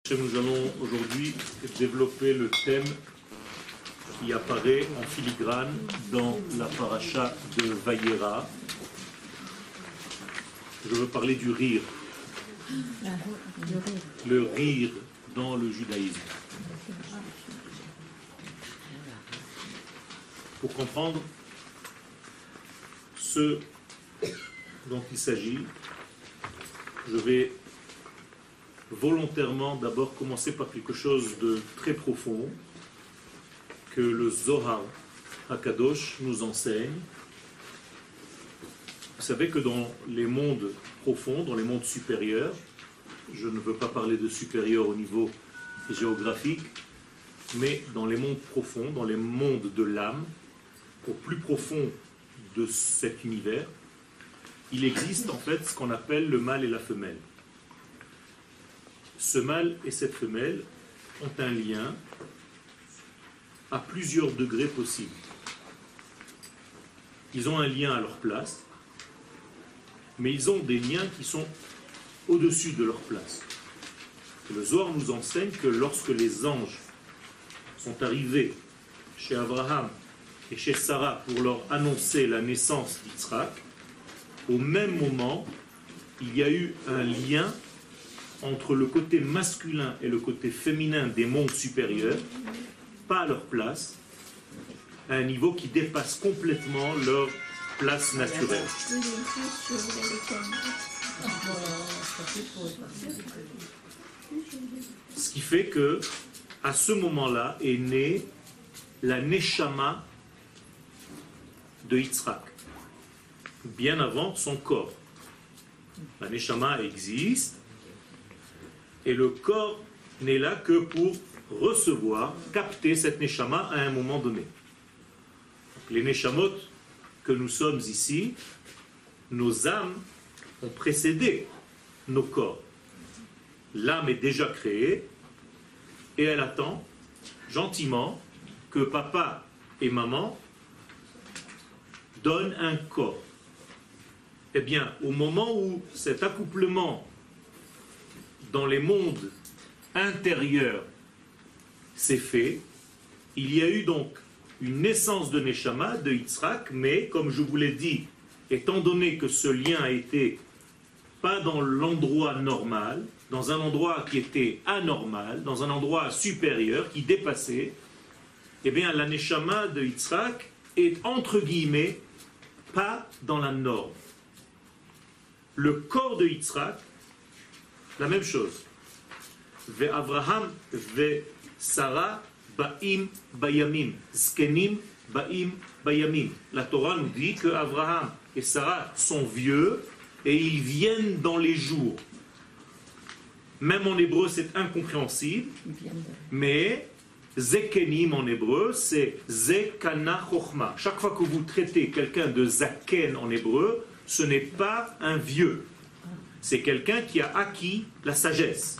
Nous allons aujourd'hui développer le thème qui apparaît en filigrane dans la paracha de Vayera. Je veux parler du rire. Le rire dans le judaïsme. Pour comprendre ce dont il s'agit, je vais volontairement d'abord commencer par quelque chose de très profond que le Zohar HaKadosh nous enseigne. Vous savez que dans les mondes profonds, dans les mondes supérieurs, je ne veux pas parler de supérieur au niveau géographique, mais dans les mondes profonds, dans les mondes de l'âme, au plus profond de cet univers, il existe en fait ce qu'on appelle le mâle et la femelle. Ce mâle et cette femelle ont un lien à plusieurs degrés possibles. Ils ont un lien à leur place, mais ils ont des liens qui sont au-dessus de leur place. Le Zohar nous enseigne que lorsque les anges sont arrivés chez Abraham et chez Sarah pour leur annoncer la naissance d'Yitzhak, au même moment, il y a eu un lien entre le côté masculin et le côté féminin des mondes supérieurs, pas à leur place, à un niveau qui dépasse complètement leur place naturelle. Ce qui fait que, à ce moment-là, est née la Neshama de Yitzhak, bien avant son corps. La Neshama existe, et le corps n'est là que pour recevoir, capter cette Neshama à un moment donné. Donc, les Neshamot que nous sommes ici, nos âmes ont précédé nos corps. L'âme est déjà créée et elle attend gentiment que papa et maman donnent un corps. Eh bien, au moment où cet accouplement dans les mondes intérieurs s'est fait, il y a eu donc une naissance de Neshama, de Yitzhak, mais comme je vous l'ai dit, étant donné que ce lien a été pas dans l'endroit normal, dans un endroit qui était anormal, dans un endroit supérieur, qui dépassait, eh bien la Neshama de Yitzhak est entre guillemets pas dans la norme. Le corps de Yitzhak, la même chose. Ve Avraham, ve Sarah, ba'im bayamim. Zkenim, ba'im bayamim. La Torah nous dit que Avraham et Sarah sont vieux et ils viennent dans les jours. Même en hébreu, c'est incompréhensible, mais Zekenim en hébreu, c'est Zekana Chochma. Chaque fois que vous traitez quelqu'un de Zaken en hébreu, ce n'est pas un vieux. C'est quelqu'un qui a acquis la sagesse.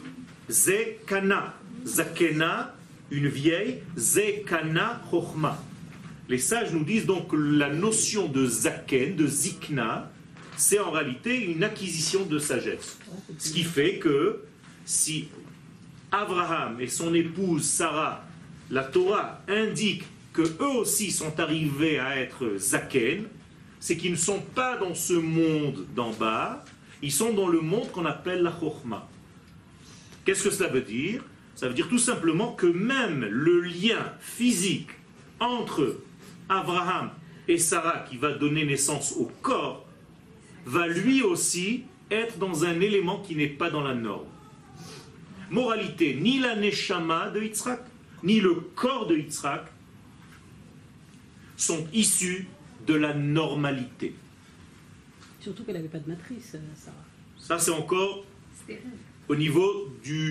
Zekana, Zakena, une vieille, Zekana Chochma. Les sages nous disent donc que la notion de Zaken, de Zikna, c'est en réalité une acquisition de sagesse. Ce qui fait que si Abraham et son épouse Sarah, la Torah indique qu'eux aussi sont arrivés à être Zaken, c'est qu'ils ne sont pas dans ce monde d'en bas, ils sont dans le monde qu'on appelle la Chochma. Qu'est-ce que cela veut dire? Ça veut dire tout simplement que même le lien physique entre Abraham et Sarah, qui va donner naissance au corps, va lui aussi être dans un élément qui n'est pas dans la norme. Moralité, ni la Neshama de Yitzhak, ni le corps de Yitzhak sont issus de la normalité. Surtout qu'elle n'avait pas de matrice, Sarah. Ça, c'est encore au niveau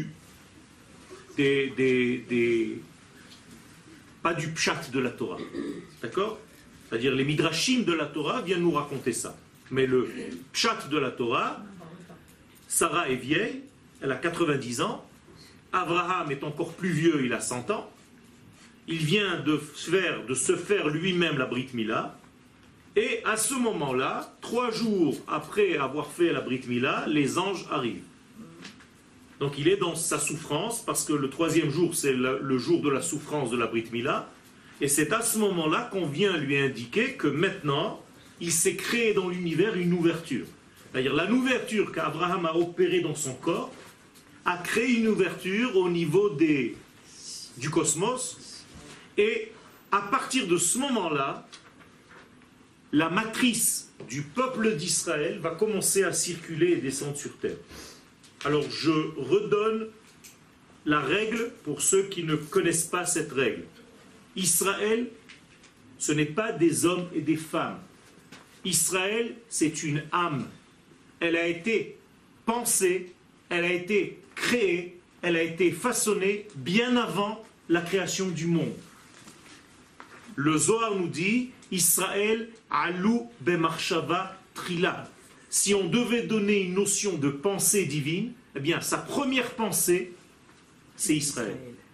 pas du pshat de la Torah. D'accord? C'est-à-dire les midrashim de la Torah viennent nous raconter ça. Mais le pshat de la Torah, Sarah est vieille, elle a 90 ans, Abraham est encore plus vieux, il a 100 ans, il vient de se faire lui-même la Brit Mila, et à ce moment-là, 3 jours après avoir fait la Brit Mila, les anges arrivent. Donc il est dans sa souffrance, parce que le troisième jour, c'est le jour de la souffrance de la Brit Mila. Et c'est à ce moment-là qu'on vient lui indiquer que maintenant, il s'est créé dans l'univers une ouverture. C'est-à-dire la ouverture qu'Abraham a opérée dans son corps a créé une ouverture au niveau du cosmos. Et à partir de ce moment-là, la matrice du peuple d'Israël va commencer à circuler et descendre sur terre. Alors je redonne la règle pour ceux qui ne connaissent pas cette règle. Israël, ce n'est pas des hommes et des femmes. Israël, c'est une âme. Elle a été pensée, elle a été créée, elle a été façonnée bien avant la création du monde. Le Zohar nous dit Israël alou bemarshava trila. Si on devait donner une notion de pensée divine, eh bien sa première pensée, c'est Israël.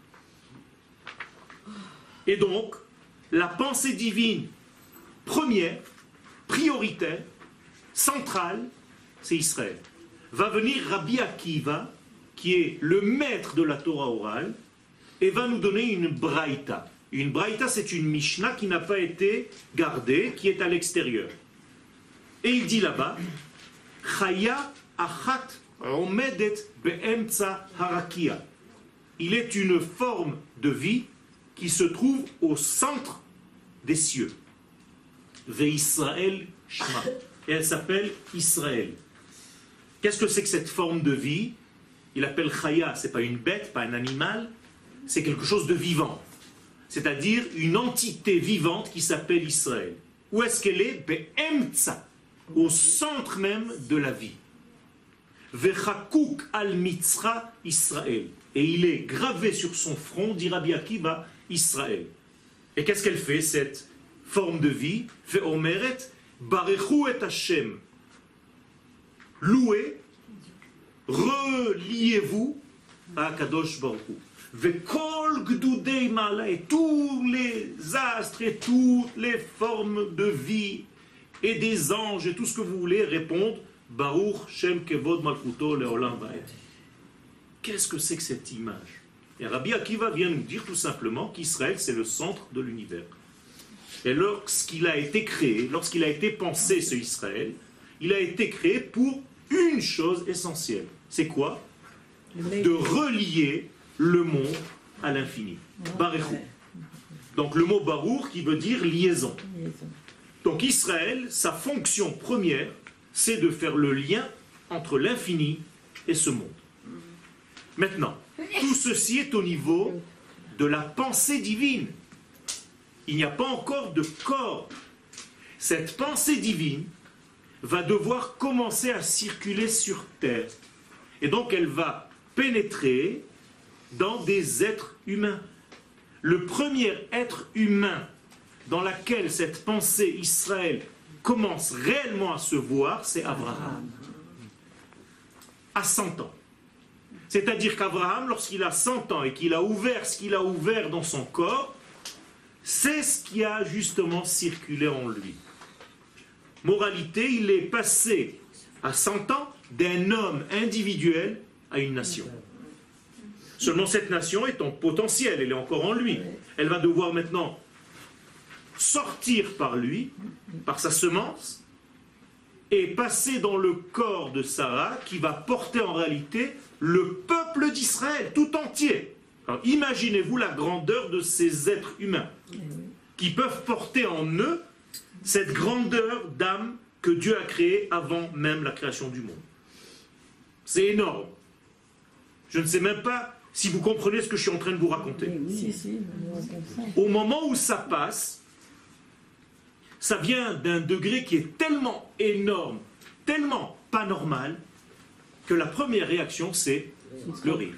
Et donc, la pensée divine première, prioritaire, centrale, c'est Israël. Va venir Rabbi Akiva, qui est le maître de la Torah orale, et va nous donner une braïta. Une braïta, c'est une Mishnah qui n'a pas été gardée, qui est à l'extérieur. Et il dit là-bas, Chaya achat omedet be'emtsa harakia. Il est une forme de vie qui se trouve au centre des cieux. Ve'Israël shma. Et elle s'appelle Israël. Qu'est-ce que c'est que cette forme de vie? Il appelle Chaya, c'est pas une bête, pas un animal, c'est quelque chose de vivant. C'est-à-dire une entité vivante qui s'appelle Israël. Où est-ce qu'elle est? Be'emtsa, au centre même de la vie. Vechakouk al-mitzra Israël. Et il est gravé sur son front, dit Rabbi Akiva, Israël. Et qu'est-ce qu'elle fait, cette forme de vie? Fait omeret, barechu et Hashem. Louez, reliez-vous à Kadosh Baruch Hu. Vekol gdudei mala, et tous les astres et toutes les formes de vie et des anges et tout ce que vous voulez répondent Baruch Shem Kevod Malchuto Leolam Vaed. Qu'est-ce que c'est que cette image? Et Rabbi Akiva vient nous dire tout simplement qu'Israël c'est le centre de l'univers. Et lorsqu'il a été créé, lorsqu'il a été pensé ce Israël, il a été créé pour une chose essentielle. C'est quoi? De relier le monde à l'infini. Baruch. Donc le mot Baruch qui veut dire liaison. Donc Israël, sa fonction première, c'est de faire le lien entre l'infini et ce monde. Maintenant, tout ceci est au niveau de la pensée divine. Il n'y a pas encore de corps. Cette pensée divine va devoir commencer à circuler sur terre. Et donc elle va pénétrer dans des êtres humains. Le premier être humain dans lequel cette pensée Israël commence réellement à se voir, c'est Abraham. À 100 ans. C'est-à-dire qu'Abraham, lorsqu'il a 100 ans et qu'il a ouvert ce qu'il a ouvert dans son corps, c'est ce qui a justement circulé en lui. Moralité, il est passé à 100 ans d'un homme individuel à une nation. Seulement cette nation est en potentiel, elle est encore en lui. Elle va devoir maintenant sortir par lui, par sa semence, et passer dans le corps de Sarah, qui va porter en réalité le peuple d'Israël tout entier. Alors, imaginez-vous la grandeur de ces êtres humains, qui peuvent porter en eux cette grandeur d'âme que Dieu a créée avant même la création du monde. C'est énorme. Je ne sais même pas si vous comprenez ce que je suis en train de vous raconter. Au moment où ça passe, ça vient d'un degré qui est tellement énorme, tellement pas normal, que la première réaction, c'est le rire.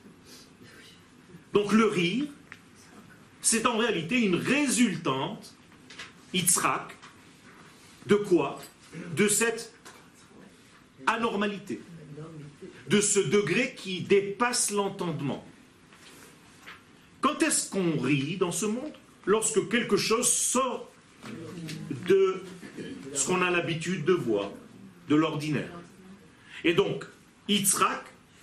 Donc le rire, c'est en réalité une résultante, Yitzhak, de quoi? De cette anormalité, de ce degré qui dépasse l'entendement. Quand est-ce qu'on rit dans ce monde? Lorsque quelque chose sort de ce qu'on a l'habitude de voir, de l'ordinaire. Et donc, Yitzhak,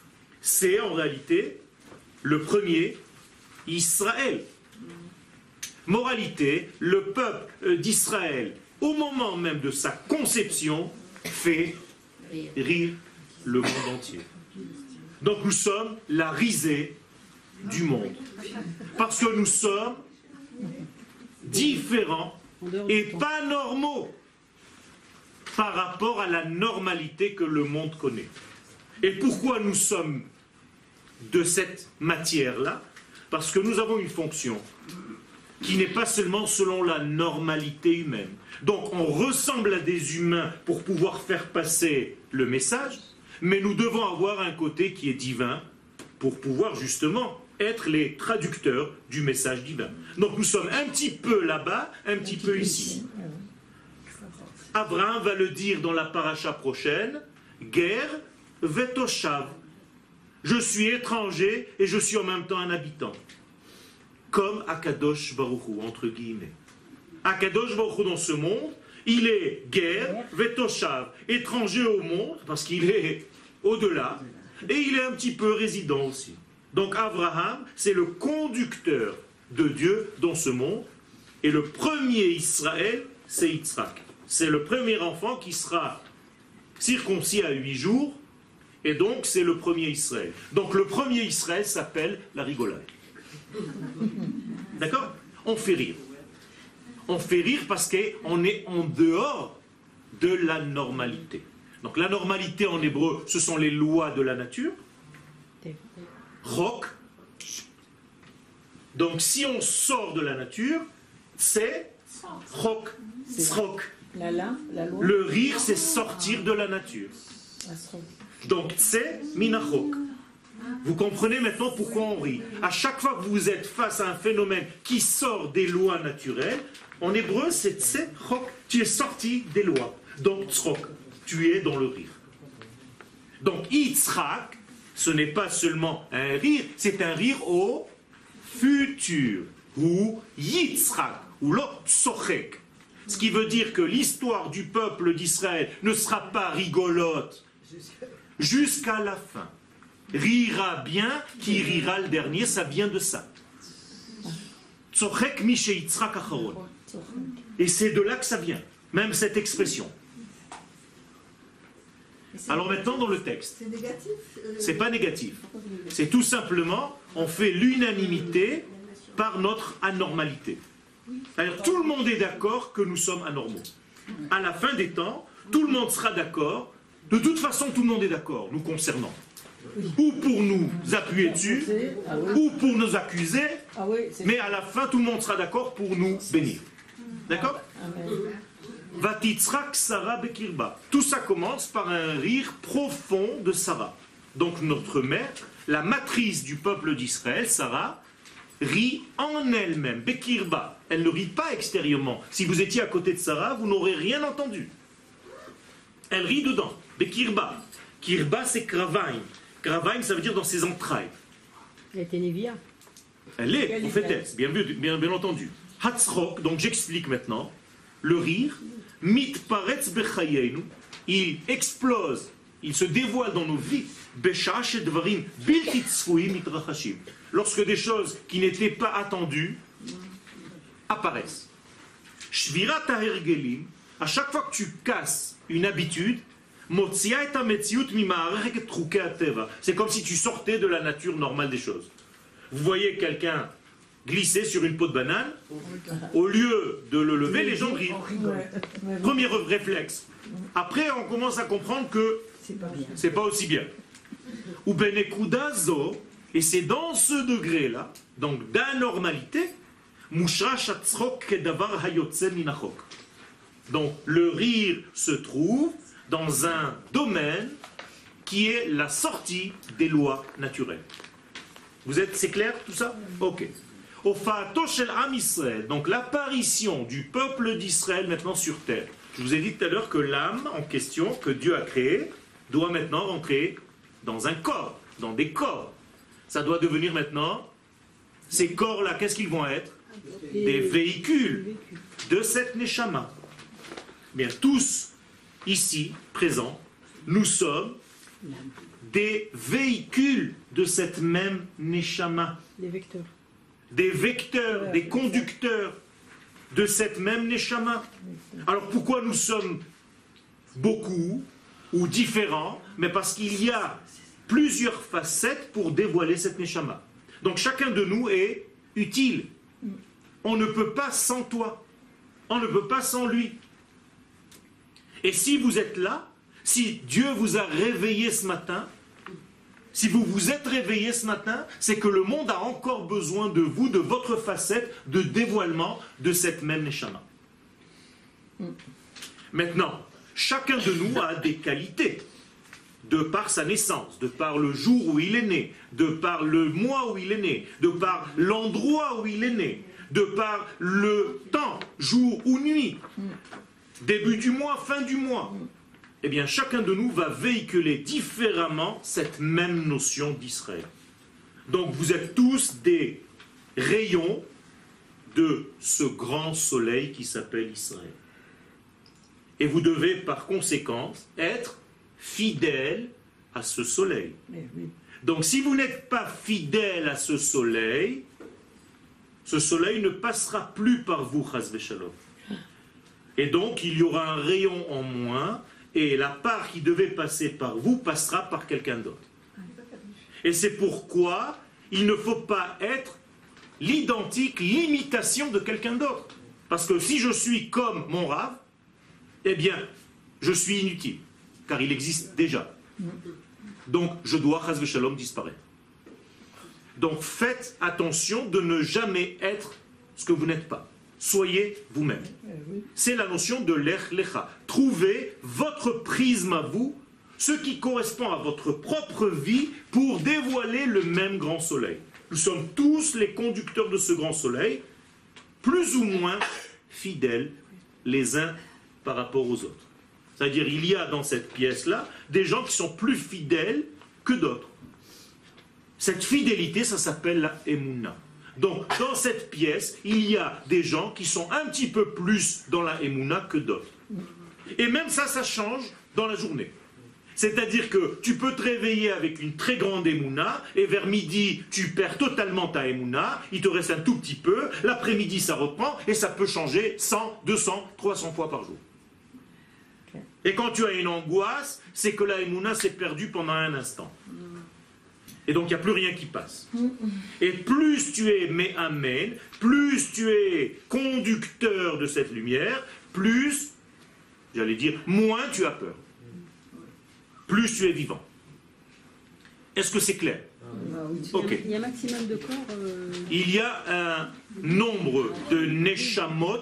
c'est en réalité le premier Israël. Moralité, le peuple d'Israël, au moment même de sa conception, fait rire le monde entier. Donc nous sommes la risée du monde. Parce que nous sommes différents et pas normaux par rapport à la normalité que le monde connaît. Et pourquoi nous sommes de cette matière-là? Parce que nous avons une fonction qui n'est pas seulement selon la normalité humaine. Donc on ressemble à des humains pour pouvoir faire passer le message, mais nous devons avoir un côté qui est divin pour pouvoir justement être les traducteurs du message divin. Donc nous sommes un petit peu là-bas, un petit peu ici. Abraham va le dire dans la paracha prochaine, Ger vetoshav. Je suis étranger et je suis en même temps un habitant. Comme Akadosh Baruch Hu, entre guillemets. Akadosh Baruch Hu dans ce monde, il est Ger vetoshav, étranger au monde, parce qu'il est au-delà, et il est un petit peu résident aussi. Donc Abraham, c'est le conducteur de Dieu dans ce monde, et le premier Israël, c'est Yitzhak. C'est le premier enfant qui sera circoncis à 8 jours, et donc c'est le premier Israël. Donc le premier Israël s'appelle la rigolade. D'accord? On fait rire. On fait rire parce qu'on est en dehors de la normalité. Donc la normalité en hébreu, ce sont les lois de la nature. Chok. Donc si on sort de la nature, c'est chok, tzrok. Le rire, c'est sortir de la nature. Donc c'est minachok. Vous comprenez maintenant pourquoi on rit. À chaque fois que vous êtes face à un phénomène qui sort des lois naturelles, en hébreu c'est tzrok. Tu es sorti des lois. Donc tzrok, tu es dans le rire. Donc Yitzhak, ce n'est pas seulement un rire, c'est un rire au futur. Ou Yitzhak, ou lo tsochek. Ce qui veut dire que l'histoire du peuple d'Israël ne sera pas rigolote jusqu'à la fin. Rira bien, qui rira le dernier, ça vient de ça. Tsochek mi she Yitzhak acharon. Et c'est de là que ça vient, même cette expression. Alors maintenant dans le texte, c'est négatif. C'est pas négatif. C'est tout simplement, on fait l'unanimité par notre anormalité. Alors tout le monde est d'accord que nous sommes anormaux. À la fin des temps, tout le monde sera d'accord. De toute façon, tout le monde est d'accord, nous concernant. Ou pour nous appuyer dessus, ou pour nous accuser, mais à la fin, tout le monde sera d'accord pour nous bénir. D'accord? Vatitzrak Sarah Bekirba. Tout ça commence par un rire profond de Sarah. Donc notre mère, la matrice du peuple d'Israël, Sarah, rit en elle-même. Bekirba. Elle ne rit pas extérieurement. Si vous étiez à côté de Sarah, vous n'aurez rien entendu. Elle rit dedans. Bekirba. Kirba, c'est Kravaim. Kravaim, ça veut dire dans ses entrailles. Elle était Névia. Elle est prophétesse, bien entendu. Hatzrok, donc j'explique maintenant. Le rire, mitparetz bechayenu, il explose, il se dévoile dans nos vies. Beshash dvarim bilti tzfuim mitrachashim. Lorsque des choses qui n'étaient pas attendues apparaissent. Shvirat hahergelim, à chaque fois que tu casses une habitude, c'est comme si tu sortais de la nature normale des choses. Vous voyez quelqu'un glisser sur une peau de banane, au lieu de le lever, les gens rient. Premier réflexe. Après, on commence à comprendre que c'est pas aussi bien. Ou benekudazo, et c'est dans ce degré-là, donc d'anormalité, donc le rire se trouve dans un domaine qui est la sortie des lois naturelles. C'est clair tout ça? Ok. Donc l'apparition du peuple d'Israël maintenant sur terre. Je vous ai dit tout à l'heure que l'âme en question, que Dieu a créée, doit maintenant rentrer dans un corps, dans des corps. Ça doit devenir maintenant, ces corps-là, qu'est-ce qu'ils vont être? Des véhicules de cette Neshama. Bien, tous ici, présents, nous sommes des véhicules de cette même Neshama, Des vecteurs. des vecteurs, des conducteurs de cette même Neshama. Alors pourquoi nous sommes beaucoup ou différents? Mais parce qu'il y a plusieurs facettes pour dévoiler cette Neshama. Donc chacun de nous est utile. On ne peut pas sans toi. On ne peut pas sans lui. Et si vous êtes là, si Dieu vous a réveillé ce matin, si vous vous êtes réveillé ce matin, c'est que le monde a encore besoin de vous, de votre facette de dévoilement de cette même Neshama. Maintenant, chacun de nous a des qualités, de par sa naissance, de par le jour où il est né, de par le mois où il est né, de par l'endroit où il est né, de par le temps, jour ou nuit, début du mois, fin du mois. Eh bien, chacun de nous va véhiculer différemment cette même notion d'Israël. Donc, vous êtes tous des rayons de ce grand soleil qui s'appelle Israël. Et vous devez, par conséquence, être fidèles à ce soleil. Donc, si vous n'êtes pas fidèles à ce soleil ne passera plus par vous, chas v'shalom. Et donc, il y aura un rayon en moins, et la part qui devait passer par vous passera par quelqu'un d'autre. Et c'est pourquoi il ne faut pas être l'identique, l'imitation de quelqu'un d'autre. Parce que si je suis comme mon Rav, eh bien, je suis inutile, car il existe déjà. Donc, je dois, chas v'shalom, disparaître. Donc, faites attention de ne jamais être ce que vous n'êtes pas. Soyez vous-même. C'est la notion de l'ech lecha. Trouvez votre prisme à vous, ce qui correspond à votre propre vie pour dévoiler le même grand soleil. Nous sommes tous les conducteurs de ce grand soleil, plus ou moins fidèles les uns par rapport aux autres. C'est-à-dire, il y a dans cette pièce-là des gens qui sont plus fidèles que d'autres. Cette fidélité, ça s'appelle la Emouna. Donc, dans cette pièce, il y a des gens qui sont un petit peu plus dans la Emouna que d'autres. Et même ça change dans la journée. C'est-à-dire que tu peux te réveiller avec une très grande Emouna, et vers midi, tu perds totalement ta Emouna, il te reste un tout petit peu, l'après-midi, ça reprend, et ça peut changer 100, 200, 300 fois par jour. Et quand tu as une angoisse, c'est que la Emouna s'est perdue pendant un instant. Et donc, il n'y a plus rien qui passe. Et plus tu es Me'amen, plus tu es conducteur de cette lumière, plus, j'allais dire, moins tu as peur. Plus tu es vivant. Est-ce que c'est clair? Ok. Il y a un maximum de corps. Il y a un nombre de Neshamot,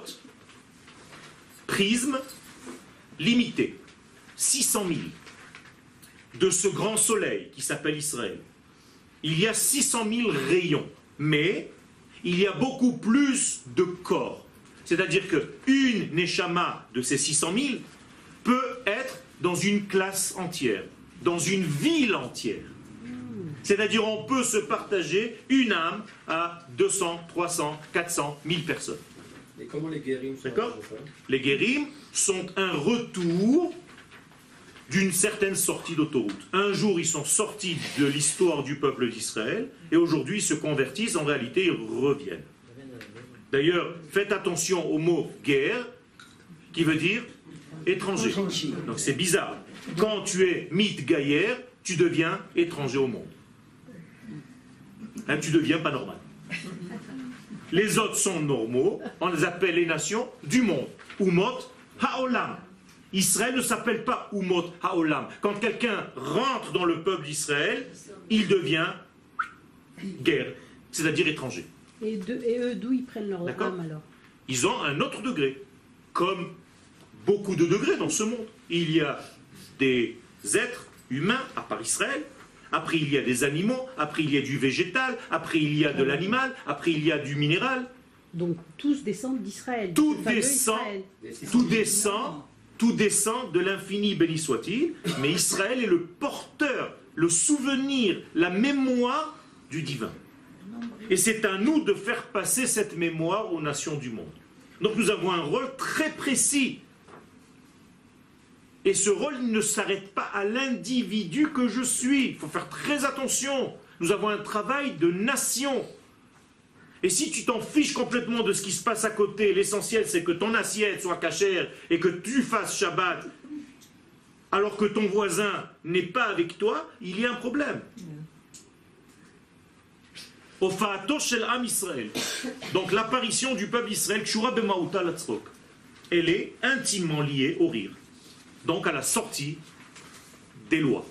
prismes, limité. 600 000. De ce grand soleil qui s'appelle Israël. Il y a 600 000 rayons, mais il y a beaucoup plus de corps. C'est-à-dire qu'une Neshama de ces 600 000 peut être dans une classe entière, dans une ville entière. C'est-à-dire on peut se partager une âme à 200, 300, 400, 1000 personnes. Et comment les guérims sont? D'accord? Les guérims sont un retour d'une certaine sortie d'autoroute. Un jour, ils sont sortis de l'histoire du peuple d'Israël, et aujourd'hui, ils se convertissent, en réalité, ils reviennent. D'ailleurs, faites attention au mot « guerre », qui veut dire « étranger ». Donc c'est bizarre. Quand tu es mitgayer, tu deviens étranger au monde. Hein, tu deviens pas normal. Les autres sont normaux, on les appelle les nations du monde. Umot ha'olam. Israël ne s'appelle pas Umot Haolam. Quand quelqu'un rentre dans le peuple d'Israël, il devient guerre, c'est-à-dire étranger. Et eux, d'où ils prennent leur âme alors? Ils ont un autre degré, comme beaucoup de degrés dans ce monde. Il y a des êtres humains, à part Israël, après il y a des animaux, après il y a du végétal, après il y a de l'animal, après il y a du minéral. Donc tous descendent d'Israël. Tout descend de l'infini, béni soit-il, mais Israël est le porteur, le souvenir, la mémoire du divin. Et c'est à nous de faire passer cette mémoire aux nations du monde. Donc nous avons un rôle très précis. Et ce rôle ne s'arrête pas à l'individu que je suis. Il faut faire très attention. Nous avons un travail de nation. Et si tu t'en fiches complètement de ce qui se passe à côté, l'essentiel c'est que ton assiette soit cachère et que tu fasses Shabbat, alors que ton voisin n'est pas avec toi, il y a un problème. Ofa'ato shel Am Israël. Donc l'apparition du peuple Israël, Kshura b'ma'uta latzrok, elle est intimement liée au rire. Donc à la sortie des lois.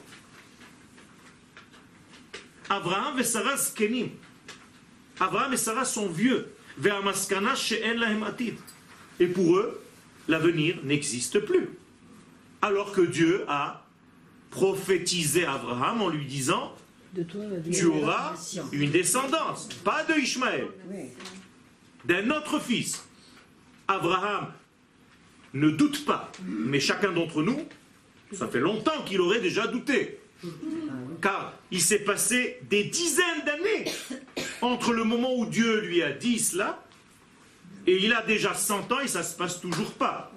Abraham et Sarah zkenim. Abraham et Sarah sont vieux. Ve'amaskana she'en lahem atid. Et pour eux, l'avenir n'existe plus. Alors que Dieu a prophétisé Abraham en lui disant De toi, tu auras une descendance, pas de Ishmaël, d'un autre fils. Abraham ne doute pas, mais chacun d'entre nous, ça fait longtemps qu'il aurait déjà douté. Car il s'est passé des dizaines d'années entre le moment où Dieu lui a dit cela, et il a déjà 100 ans et ça ne se passe toujours pas.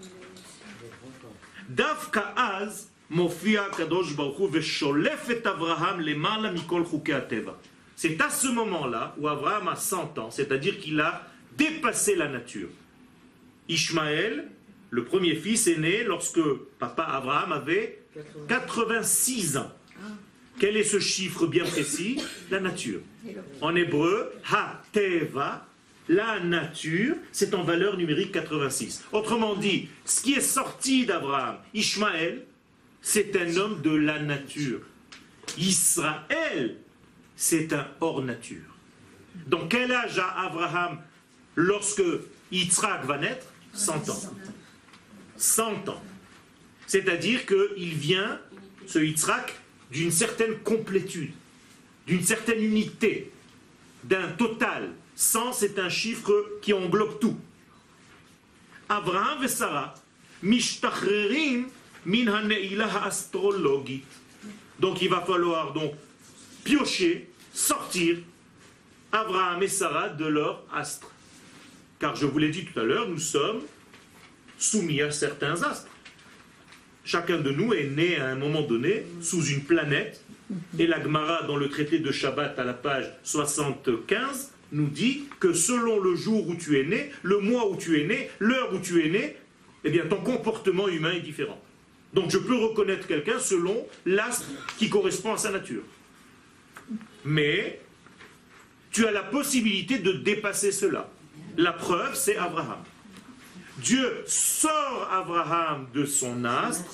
Davka az mofia kadosh baruch hu vesholef et Avraham lemala mikol chukei hateva. C'est à ce moment-là où Abraham a 100 ans, c'est-à-dire qu'il a dépassé la nature. Ishmaël, le premier fils, est né lorsque papa Abraham avait 86 ans. Quel est ce chiffre bien précis? La nature. En hébreu, ha-teva, la nature, c'est en valeur numérique 86. Autrement dit, ce qui est sorti d'Abraham, Ishmaël, c'est un homme de la nature. Israël, c'est un hors nature. Donc quel âge a Abraham lorsque Yitzhak va naître? 100 ans. 100 ans. C'est-à-dire qu'il vient, ce Yitzhak, d'une certaine complétude, d'une certaine unité, d'un total. 100, c'est un chiffre qui englobe tout. Abraham et Sarah, mishtachrerim min hane'ilah astrologit. Donc il va falloir donc piocher, sortir Abraham et Sarah de leur astre. Car je vous l'ai dit tout à l'heure, nous sommes soumis à certains astres. Chacun de nous est né à un moment donné sous une planète. Et la Gemara, dans le traité de Shabbat à la page 75, nous dit que selon le jour où tu es né, le mois où tu es né, l'heure où tu es né, eh bien ton comportement humain est différent. Donc je peux reconnaître quelqu'un selon l'astre qui correspond à sa nature. Mais tu as la possibilité de dépasser cela. La preuve, c'est Abraham. Dieu sort Abraham de son astre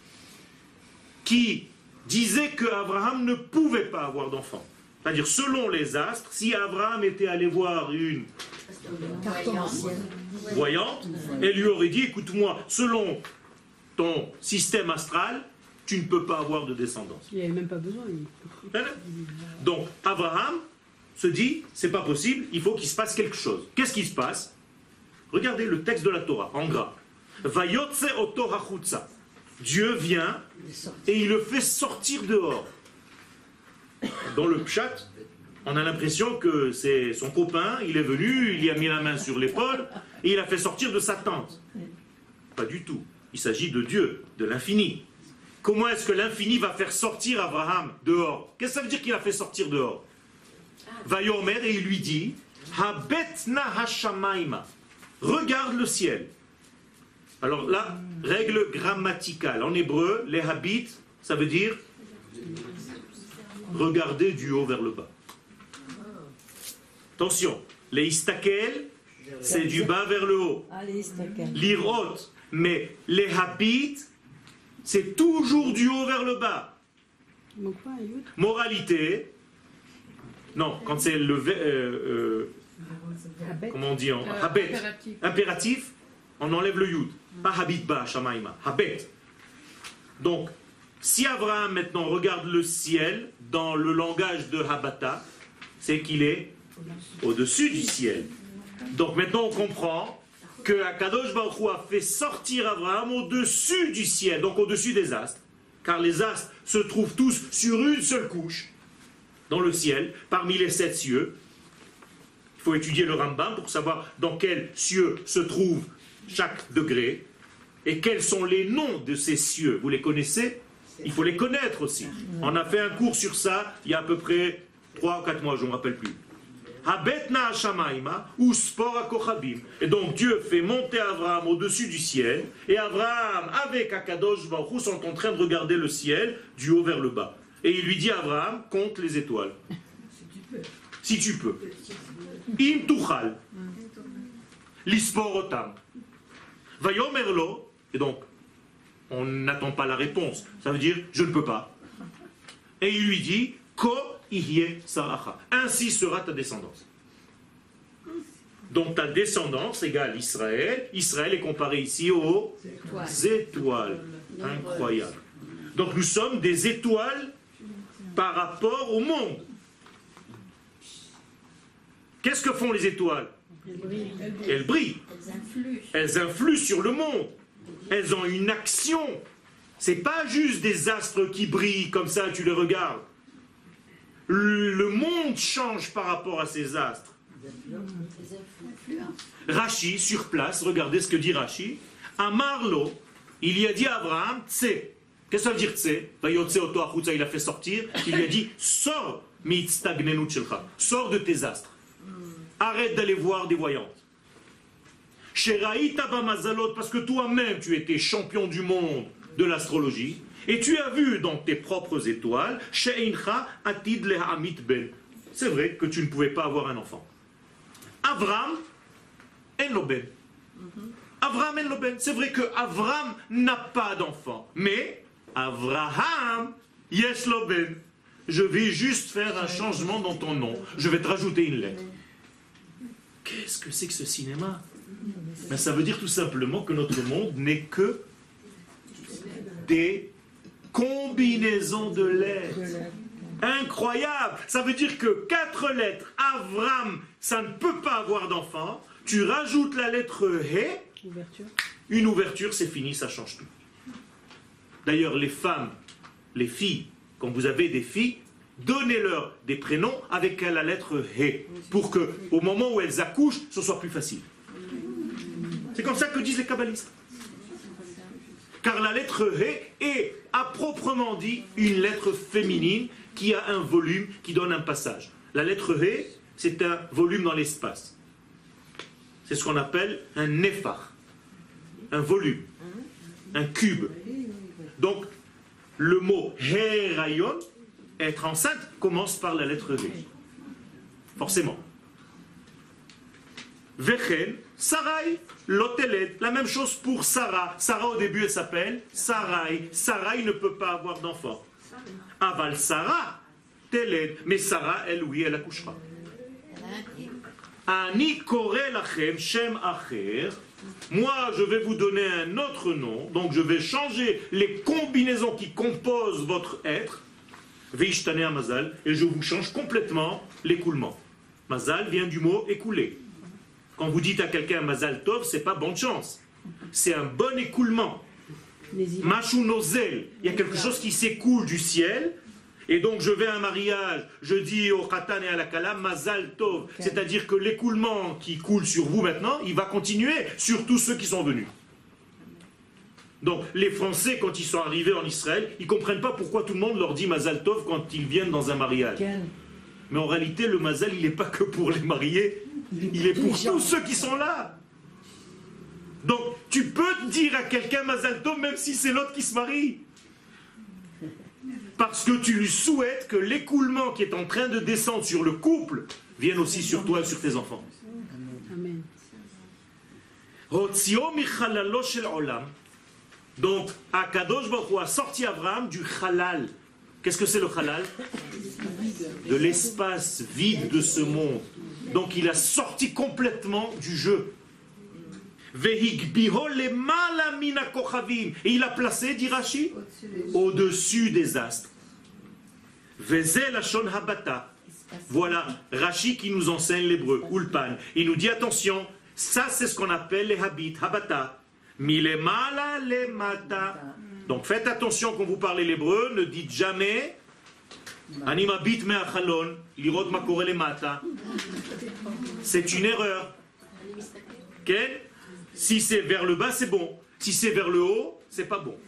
qui disait qu'Abraham ne pouvait pas avoir d'enfant. C'est-à-dire, selon les astres, si Abraham était allé voir une voyante, elle lui aurait dit, écoute-moi, selon ton système astral, tu ne peux pas avoir de descendance. Il n'y avait même pas besoin. Donc, Abraham se dit, c'est pas possible, il faut qu'il se passe quelque chose. Qu'est-ce qui se passe? Regardez le texte de la Torah, en gras. Vayotse oto hachutza. Dieu vient et il le fait sortir dehors. Dans le pshat, on a l'impression que c'est son copain, il est venu, il y a mis la main sur l'épaule et il a fait sortir de sa tente. Pas du tout. Il s'agit de Dieu, de l'infini. Comment est-ce que l'infini va faire sortir Abraham dehors? Qu'est-ce que ça veut dire qu'il a fait sortir dehors? Vayomer, et il lui dit, Habetna hashamaima. Regarde le ciel. Alors là, règle grammaticale. En hébreu, les habit, ça veut dire regarder du haut vers le bas. Attention, les istakel, c'est du bas vers le haut. L'irot, mais les habit, c'est toujours du haut vers le bas. Moralité, non, quand c'est le comment on dit en habet, impératif, on enlève le yud. Pas habit ba shamaima, habet. Donc, si Abraham maintenant regarde le ciel dans le langage de Habata, c'est qu'il est au-dessus du ciel. Donc maintenant on comprend que Akadosh Baruch Hu a fait sortir Abraham au-dessus du ciel, donc au-dessus des astres, car les astres se trouvent tous sur une seule couche dans le ciel, parmi les 7 cieux. Il faut étudier le Rambam pour savoir dans quel cieux se trouve chaque degré. Et quels sont les noms de ces cieux? Vous les connaissez? Il faut les connaître aussi. On a fait un cours sur ça il y a à peu près 3 ou 4 mois, je ne me rappelle plus. Habetna Hashamaima ou Spor HaKochabim. Et donc Dieu fait monter Abraham au-dessus du ciel, et Abraham avec Akadosh Baruch Hu sont en train de regarder le ciel du haut vers le bas. Et il lui dit à Abraham, compte les étoiles. Si tu peux. Im tuchal. Lispor otam. Vayomerlo. Et donc, on n'attend pas la réponse. Ça veut dire, je ne peux pas. Et il lui dit, Ko ihye saracha. Ainsi sera ta descendance. Donc ta descendance égale Israël. Israël est comparé ici aux étoiles. Incroyable. Donc nous sommes des étoiles par rapport au monde. Qu'est-ce que font les étoiles? Elles brillent. Elles influent sur le monde. Elles ont une action. C'est pas juste des astres qui brillent comme ça, tu les regardes. Le monde change par rapport à ces astres. Rashi, sur place, regardez ce que dit Rashi. Amarlo, il y a dit à Abraham, Tse. Qu'est-ce que ça veut dire Tse? Il a fait sortir. Il lui a dit, sors, sors de tes astres. Arrête d'aller voir des voyantes. Parce que toi-même, tu étais champion du monde de l'astrologie, et tu as vu dans tes propres étoiles, c'est vrai que tu ne pouvais pas avoir un enfant. Avram en loben. Avram en loben. C'est vrai que Avram n'a pas d'enfant, mais Avraham yes loben. Je vais juste faire un changement dans ton nom. Je vais te rajouter une lettre. Qu'est-ce que c'est que ce cinéma? Ben, ça veut dire tout simplement que notre monde n'est que des combinaisons de lettres. Incroyable! Ça veut dire que 4 lettres, Avram, ça ne peut pas avoir d'enfant. Tu rajoutes la lettre He, une ouverture, c'est fini, ça change tout. D'ailleurs, les femmes, les filles, quand vous avez des filles, donnez-leur des prénoms avec la lettre He, pour que, au moment où elles accouchent, ce soit plus facile. C'est comme ça que disent les kabbalistes. Car la lettre He est, à proprement dit, une lettre féminine qui a un volume, qui donne un passage. La lettre He, c'est un volume dans l'espace. C'est ce qu'on appelle un néphar, un volume, un cube. Donc, le mot Herayon, être enceinte, commence par la lettre He. Forcément. Vechen, Sarai, Loteled, la même chose pour Sarah. Sarah au début elle s'appelle Sarai. Sarai ne peut pas avoir d'enfant. Aval Sarah, Teled, mais Sarah, elle, oui, elle accouchera. Ani kore lachem shem acher. Moi, je vais vous donner un autre nom, donc je vais changer les combinaisons qui composent votre être. Veishtane a mazal, et je vous change complètement l'écoulement. Mazal vient du mot écouler. Quand vous dites à quelqu'un Mazal Tov, c'est pas bonne chance. C'est un bon écoulement. Machou nozel. Il y a quelque chose qui s'écoule du ciel. Et donc je vais à un mariage, je dis au Khatan et à la Kala Mazal Tov. C'est-à-dire que l'écoulement qui coule sur vous maintenant, il va continuer sur tous ceux qui sont venus. Donc les Français, quand ils sont arrivés en Israël, ils ne comprennent pas pourquoi tout le monde leur dit Mazal Tov quand ils viennent dans un mariage. Mais en réalité, le Mazal, il n'est pas que pour les mariés. Il est pour tous ceux qui sont là. Donc, tu peux dire à quelqu'un Mazal Tov même si c'est l'autre qui se marie. Parce que tu lui souhaites que l'écoulement qui est en train de descendre sur le couple vienne aussi sur toi et sur tes enfants. Amen. Donc, Akadosh Baruch Hu a sorti Abraham du halal. Qu'est-ce que c'est le halal? De l'espace vide de ce monde. Donc il a sorti complètement du jeu. Et il a placé, dit Rashi, au-dessus des astres. Voilà Rashi qui nous enseigne l'hébreu, Ulpan. Il nous dit attention, ça c'est ce qu'on appelle les habits, habata. Milemala lemata. Donc faites attention quand vous parlez l'hébreu, ne dites jamais Ani mabit me'achalon, lirot ma kore lemata. C'est une erreur. Okay? Si c'est vers le bas, c'est bon. Si c'est vers le haut, c'est pas bon.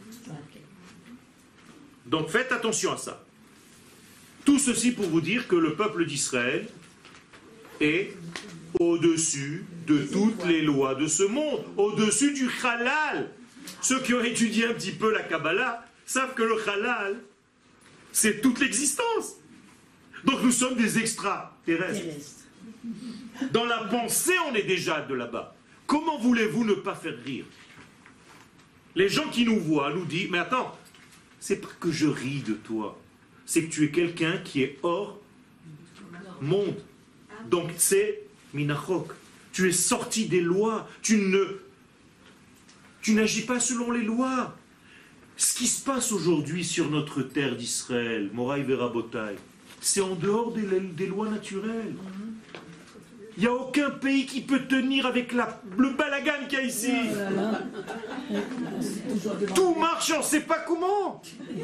Donc faites attention à ça. Tout ceci pour vous dire que le peuple d'Israël est au-dessus de toutes les lois de ce monde, au-dessus du halal. Ceux qui ont étudié un petit peu la Kabbalah savent que le halal, c'est toute l'existence. Donc nous sommes des extraterrestres. Dans la pensée, on est déjà de là-bas. Comment voulez-vous ne pas faire rire? Les gens qui nous voient nous disent, mais attends, c'est pas que je ris de toi, c'est que tu es quelqu'un qui est hors monde. Donc c'est minachok. Tu es sorti des lois. Tu n'agis pas selon les lois. Ce qui se passe aujourd'hui sur notre terre d'Israël, Moraï Verabotai, c'est en dehors des lois naturelles. Il n'y a aucun pays qui peut tenir avec le balagan qu'il y a ici. Tout marche, on ne sait pas comment.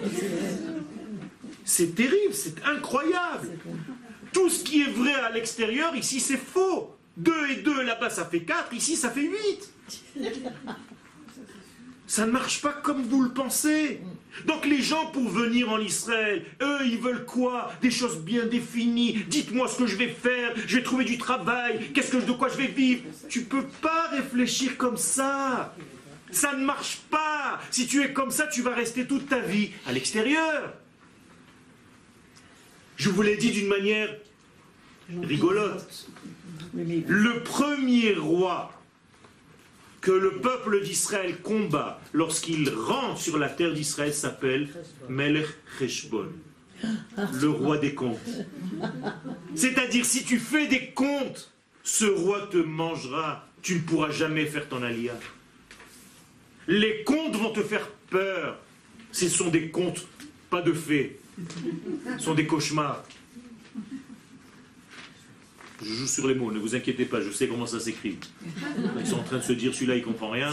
C'est terrible, c'est incroyable. Tout ce qui est vrai à l'extérieur, ici c'est faux. 2 et 2 là-bas ça fait 4, ici ça fait 8. Ça ne marche pas comme vous le pensez. Donc les gens pour venir en Israël, eux ils veulent quoi? Des choses bien définies. Dites-moi ce que je vais faire, je vais trouver du travail, de quoi je vais vivre. Tu ne peux pas réfléchir comme ça. Ça ne marche pas. Si tu es comme ça, tu vas rester toute ta vie à l'extérieur. Je vous l'ai dit d'une manière rigolote. Le premier roi que le peuple d'Israël combat lorsqu'il rentre sur la terre d'Israël s'appelle Melech Cheshbon, le roi des comptes. C'est-à-dire, si tu fais des comptes, ce roi te mangera, tu ne pourras jamais faire ton aliyah. Les comptes vont te faire peur. Ce sont des contes, pas de fées. Ce sont des cauchemars. Je joue sur les mots, ne vous inquiétez pas, je sais comment ça s'écrit. Ils sont en train de se dire, celui-là, il comprend rien.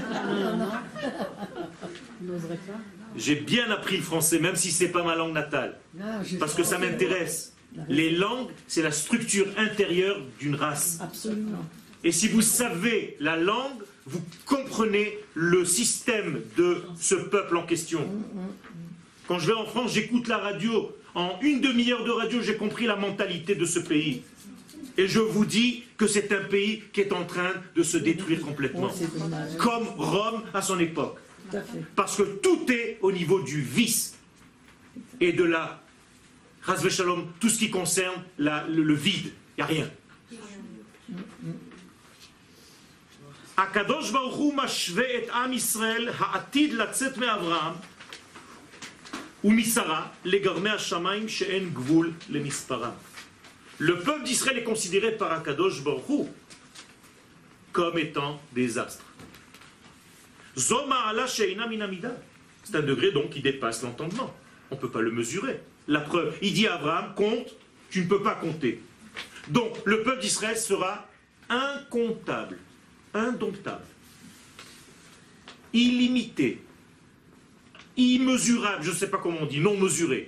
J'ai bien appris le français, même si ce n'est pas ma langue natale. Parce que ça m'intéresse. Les langues, c'est la structure intérieure d'une race. Absolument. Et si vous savez la langue, vous comprenez le système de ce peuple en question. Quand je vais en France, j'écoute la radio. En une demi-heure de radio, j'ai compris la mentalité de ce pays. Et je vous dis que c'est un pays qui est en train de se détruire complètement. Comme Rome à son époque. Parce que tout est au niveau du vice et de la Chas v'Shalom, tout ce qui concerne le vide. Il n'y a rien. Akadosh Baruch Hu mashve et Am Yisrael ha'atid latzet me'Avraham u'misara legarmei hashamayim she'en gvul lemisparam. Le peuple d'Israël est considéré par Akadosh Baruch Hu comme étant des astres. Zo ma'ala she'eina min hamida. C'est un degré donc qui dépasse l'entendement. On ne peut pas le mesurer. La preuve, il dit à Abraham, compte, tu ne peux pas compter. Donc le peuple d'Israël sera incontable, indomptable, illimité, immesurable, je ne sais pas comment on dit, non mesuré.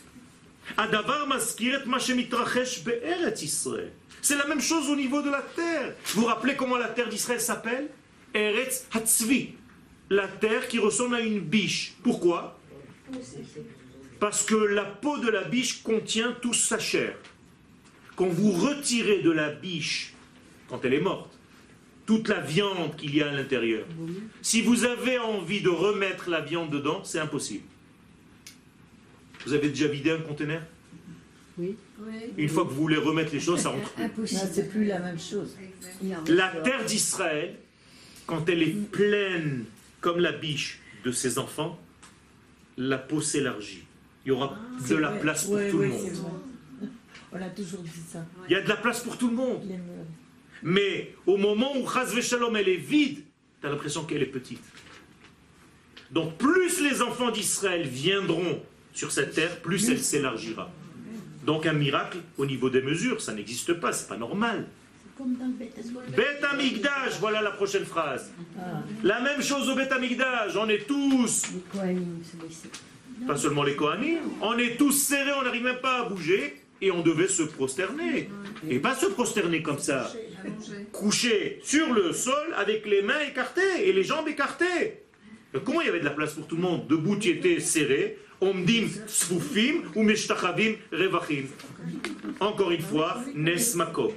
C'est la même chose au niveau de la terre. Vous vous rappelez comment la terre d'Israël s'appelle? Eretz Hatzvi, la terre qui ressemble à une biche. Pourquoi? Parce que la peau de la biche contient toute sa chair. Quand vous retirez de la biche, quand elle est morte, toute la viande qu'il y a à l'intérieur, si vous avez envie de remettre la viande dedans, c'est impossible. Vous avez déjà vidé un conteneur? Oui. Une fois que vous voulez remettre les choses, ça rentre plus. Impossible. Non, c'est plus la même chose. La terre d'Israël, quand elle est pleine comme la biche de ses enfants, la peau s'élargit. Il y aura de la place pour tout le monde. On a toujours dit ça. Il y a de la place pour tout le monde. Mais au moment où Chas v'Shalom elle est vide, tu as l'impression qu'elle est petite. Donc plus les enfants d'Israël viendront sur cette terre, plus elle s'élargira. Donc un miracle au niveau des mesures, ça n'existe pas, c'est pas normal. Beth Amikdash, voilà la prochaine phrase. La même chose au Beth Amikdash, on est tous, pas seulement les Kohanim, on est tous serrés, on n'arrive même pas à bouger. et on devait se prosterner. Et pas se prosterner comme ça, couché sur le sol avec les mains écartées et les jambes écartées. Comment il y avait de la place pour tout le monde? Debout, tu étais serré. Omdim sfufim ou meshtachavim revachim. Encore une fois, nes makom.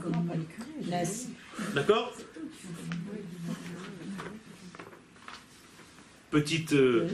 D'accord? Petite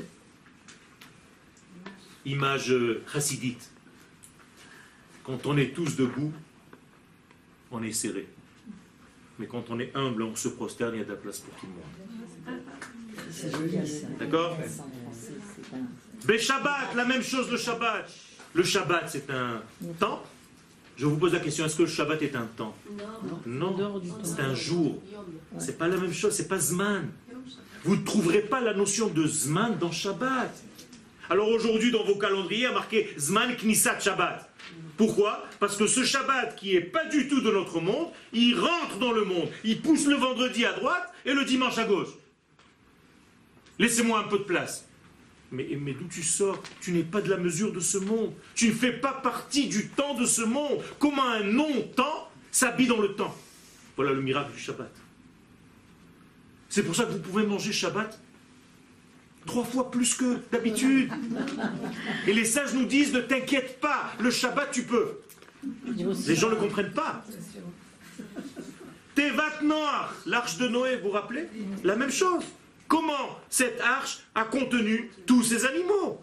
image chassidite. Quand on est tous debout, on est serré. Mais quand on est humble, on se prosterne, il y a de la place pour tout le monde. D'accord? Shabbat, la même chose le Shabbat. Le Shabbat, c'est un temps. Je vous pose la question, est-ce que le Shabbat est un temps? Non, c'est un jour. C'est pas la même chose, c'est pas Zman. Vous ne trouverez pas la notion de Zman dans Shabbat. Alors aujourd'hui, dans vos calendriers, il y a marqué Zman Knisat Shabbat. Pourquoi? Parce que ce Shabbat, qui n'est pas du tout de notre monde, il rentre dans le monde. Il pousse le vendredi à droite et le dimanche à gauche. Laissez-moi un peu de place. Mais d'où tu sors? Tu n'es pas de la mesure de ce monde. Tu ne fais pas partie du temps de ce monde. Comment un non-temps s'habille dans le temps? Voilà le miracle du Shabbat. C'est pour ça que vous pouvez manger Shabbat 3 fois plus que d'habitude. Et les sages nous disent, ne t'inquiète pas, le Shabbat tu peux. Les gens ne le comprennent pas. Tevat Noach, l'arche de Noé, vous vous rappelez? La même chose. Comment cette arche a contenu tous ces animaux?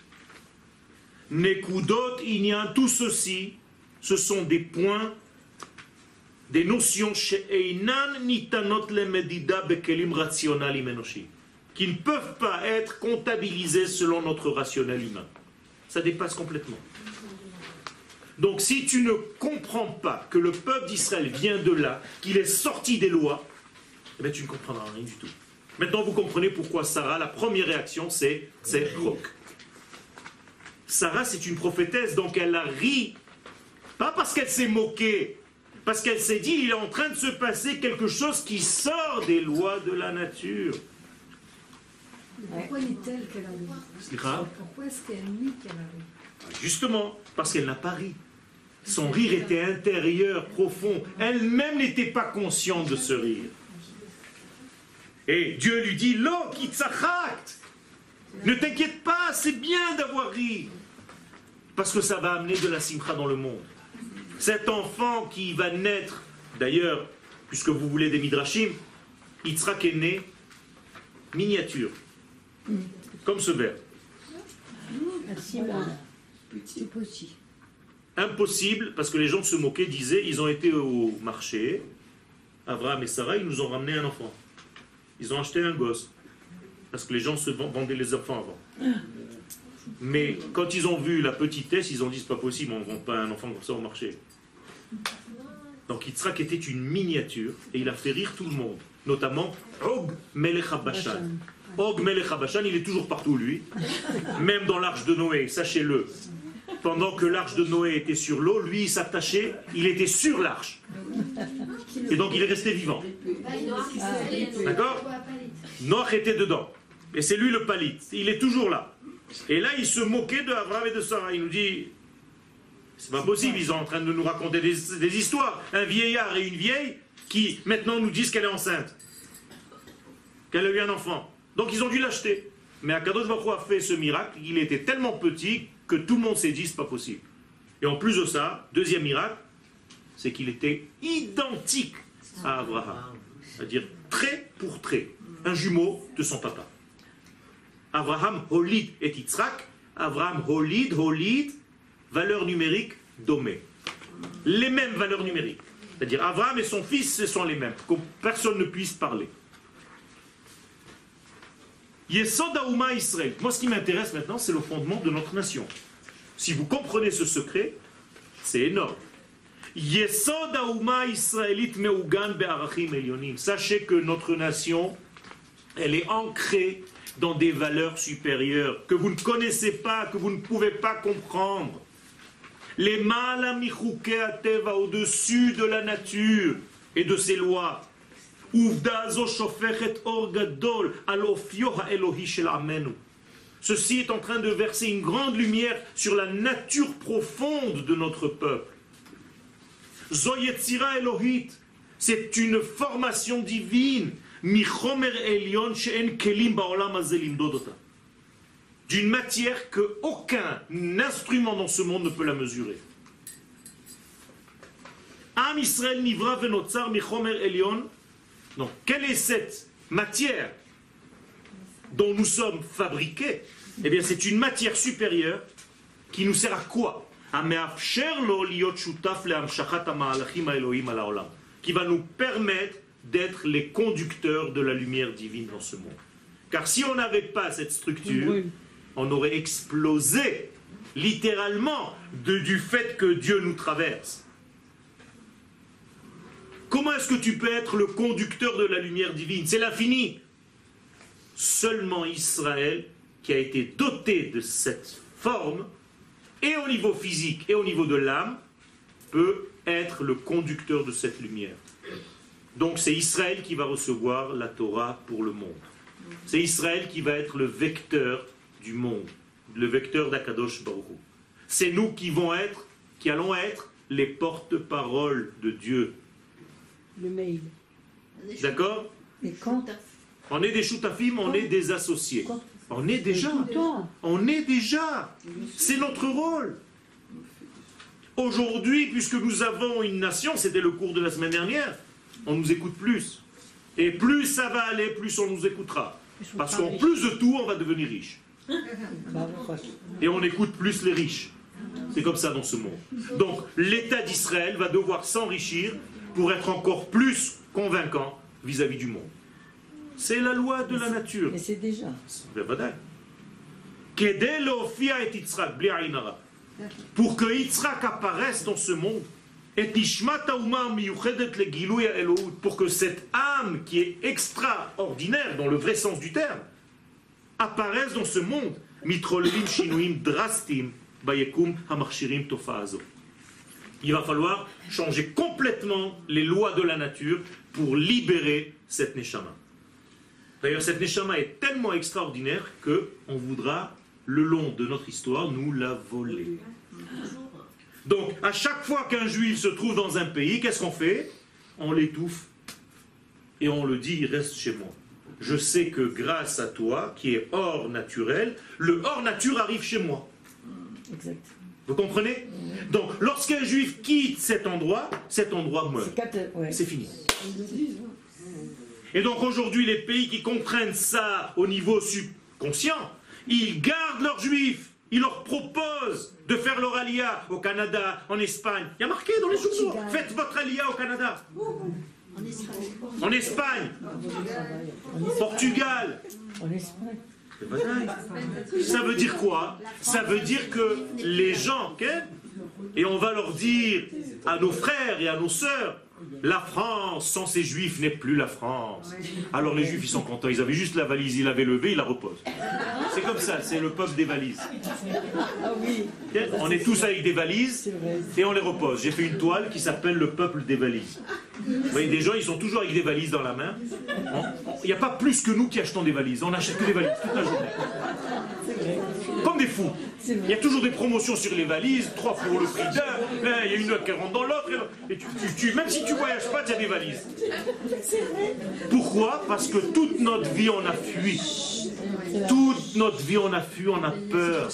Nekudot Inyan, tout ceci, ce sont des points, des notions she'einan nitanot lemedida bekelim rationalim enoshi, qui ne peuvent pas être comptabilisées selon notre rationnel humain. Ça dépasse complètement. Donc si tu ne comprends pas que le peuple d'Israël vient de là, qu'il est sorti des lois, eh bien, tu ne comprendras rien du tout. Maintenant, vous comprenez pourquoi Sarah, la première réaction, c'est roc. Sarah, c'est une prophétesse, donc elle a ri, pas parce qu'elle s'est moquée, parce qu'elle s'est dit, il est en train de se passer quelque chose qui sort des lois de la nature. Pourquoi dit-elle qu'elle a ri? Pourquoi est-ce qu'elle nie qu'elle a ri? Justement, parce qu'elle n'a pas ri. Son rire était intérieur, profond. Elle-même n'était pas consciente de ce rire. Et Dieu lui dit, Lo kitzachakt, ne t'inquiète pas, c'est bien d'avoir ri. Parce que ça va amener de la simcha dans le monde. Cet enfant qui va naître, d'ailleurs, puisque vous voulez des midrashim, Yitzhak est né miniature, comme ce verre. Impossible, parce que les gens se moquaient, disaient, ils ont été au marché, Abraham et Sarah, ils nous ont ramené un enfant. Ils ont acheté un gosse, parce que les gens se vendaient les enfants avant. Mais quand ils ont vu la petitesse, ils ont dit, c'est pas possible, on ne vend pas un enfant comme ça au marché. Donc Yitzhak était une miniature, et il a fait rire tout le monde, notamment Og Melech HaBashan. Og Melech HaBashan, il est toujours partout, lui. Même dans l'arche de Noé, sachez-le. Pendant que l'arche de Noé était sur l'eau, lui, il s'attachait, il était sur l'arche. Et donc, il est resté vivant. D'accord? Noach était dedans. Et c'est lui le palit. Il est toujours là. Et là, il se moquait de Abraham et de Sarah. Il nous dit, c'est pas possible, ils sont en train de nous raconter des histoires. Un vieillard et une vieille qui, maintenant, nous disent qu'elle est enceinte. Qu'elle a eu un enfant. Donc, ils ont dû l'acheter. Mais Akadosh Baruch Hu a fait ce miracle, il était tellement petit que tout le monde s'est dit, c'est pas possible. Et en plus de ça, deuxième miracle, c'est qu'il était identique à Abraham. C'est-à-dire trait pour trait. Un jumeau de son papa. Abraham Holid et Yitzhak. Abraham Holid, valeur numérique, domé. Les mêmes valeurs numériques. C'est-à-dire Abraham et son fils, ce sont les mêmes. Que personne ne puisse parler. Yesod Haouma Israël. Moi, ce qui m'intéresse maintenant, c'est le fondement de notre nation. Si vous comprenez ce secret, c'est énorme. Yesod Haouma Israélite Meugan Be'arachim Elyonim. Sachez que notre nation, elle est ancrée dans des valeurs supérieures que vous ne connaissez pas, que vous ne pouvez pas comprendre. Les malamichouké ateva, au-dessus de la nature et de ses lois. Ceci est en train de verser une grande lumière sur la nature profonde de notre peuple. Zo Yetzira Elohit, c'est une formation divine. Michomer Elyon she'en kelim ba'olam hazeh limdod ota. D'une matière que aucun instrument dans ce monde ne peut la mesurer. Am Israël nivra venotzar michomer Elyon. Donc, quelle est cette matière dont nous sommes fabriqués? Eh bien, c'est une matière supérieure qui nous sert à quoi? Qui va nous permettre d'être les conducteurs de la lumière divine dans ce monde. Car si on n'avait pas cette structure, on aurait explosé littéralement du fait que Dieu nous traverse. Comment est-ce que tu peux être le conducteur de la lumière divine? C'est l'infini. Seulement Israël, qui a été doté de cette forme, et au niveau physique et au niveau de l'âme, peut être le conducteur de cette lumière. Donc c'est Israël qui va recevoir la Torah pour le monde. C'est Israël qui va être le vecteur du monde, le vecteur d'Akadosh Baruch Hu. C'est nous qui allons être les porte-paroles de Dieu. Le mail. D'accord? Et quand On est des choutafim, on est des associés. On est déjà. C'est notre rôle. Aujourd'hui, puisque nous avons une nation, c'était le cours de la semaine dernière, on nous écoute plus. Et plus ça va aller, plus on nous écoutera. Parce qu'en plus de tout, on va devenir riche. Et on écoute plus les riches. C'est comme ça dans ce monde. Donc l'État d'Israël va devoir s'enrichir pour être encore plus convaincant vis-à-vis du monde. C'est la loi de la nature. Mais c'est déjà. Pour que Yitzhak apparaisse dans ce monde, pour que cette âme qui est extraordinaire dans le vrai sens du terme apparaisse dans ce monde, il va falloir changer complètement les lois de la nature pour libérer cette neshama. D'ailleurs, cette neshama est tellement extraordinaire qu'on voudra, le long de notre histoire, nous la voler. Donc, à chaque fois qu'un juif se trouve dans un pays, qu'est-ce qu'on fait? On l'étouffe et on le dit, reste chez moi. Je sais que grâce à toi, qui est hors naturel, le hors nature arrive chez moi. Exact. Vous comprenez? Donc, lorsqu'un juif quitte cet endroit meurt. C'est fini. Et donc aujourd'hui, les pays qui comprennent ça au niveau subconscient, ils gardent leurs juifs, ils leur proposent de faire leur alia au Canada, en Espagne. Il y a marqué dans les journaux, faites votre alia au Canada. En Espagne, Portugal. En Espagne. Ça veut dire quoi? Ça veut dire que les gens, et on va leur dire à nos frères et à nos sœurs, la France sans ses juifs n'est plus la France. Alors les juifs ils sont contents, ils avaient juste la valise, ils l'avaient levée, ils la reposent. C'est comme ça, c'est le peuple des valises. On est tous avec des valises et on les repose. J'ai fait une toile qui s'appelle le peuple des valises. Vous voyez, des gens ils sont toujours avec des valises dans la main. Il n'y a pas plus que nous qui achetons des valises, on n'achète que des valises toute la journée. Comme des fous. Il y a toujours des promotions sur les valises, 3 pour le prix d'un, il y a une autre qui rentre dans l'autre, et même si tu ne voyages pas, tu as des valises. Pourquoi? Parce que toute notre vie on a fui. Toute notre vie on a fui, on a peur.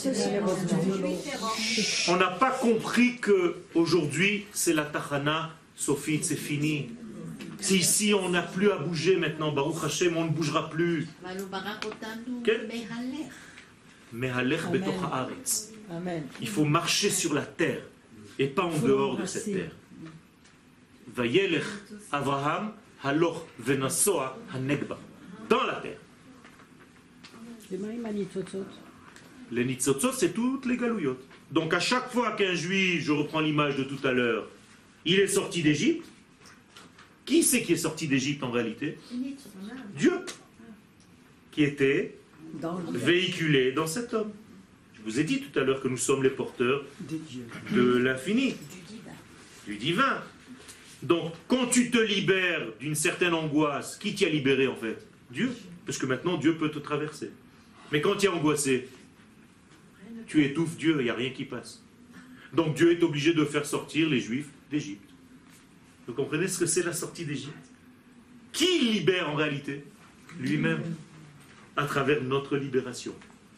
On n'a pas compris que aujourd'hui c'est la tachana, Sophie, c'est fini. Si ici on n'a plus à bouger maintenant, Baruch Hashem, on ne bougera plus. Il faut marcher sur la terre et pas en dehors de cette terre. Vayelech Avraham haloch venasoa hanegba. Dans la terre. Les nitzotzot, c'est toutes les galouyot. Donc à chaque fois qu'un juif, je reprends l'image de tout à l'heure, il est sorti d'Égypte, qui c'est qui est sorti d'Égypte en réalité? Dieu, qui était véhiculé dans cet homme. Je vous ai dit tout à l'heure que nous sommes les porteurs de l'infini, du divin. Donc, quand tu te libères d'une certaine angoisse, qui t'y a libéré en fait? Dieu. Parce que maintenant, Dieu peut te traverser. Mais quand tu es angoissé, tu étouffes Dieu, il n'y a rien qui passe. Donc Dieu est obligé de faire sortir les Juifs d'Égypte. Vous comprenez ce que c'est la sortie d'Égypte? Qui libère en réalité? Lui-même, à travers notre libération.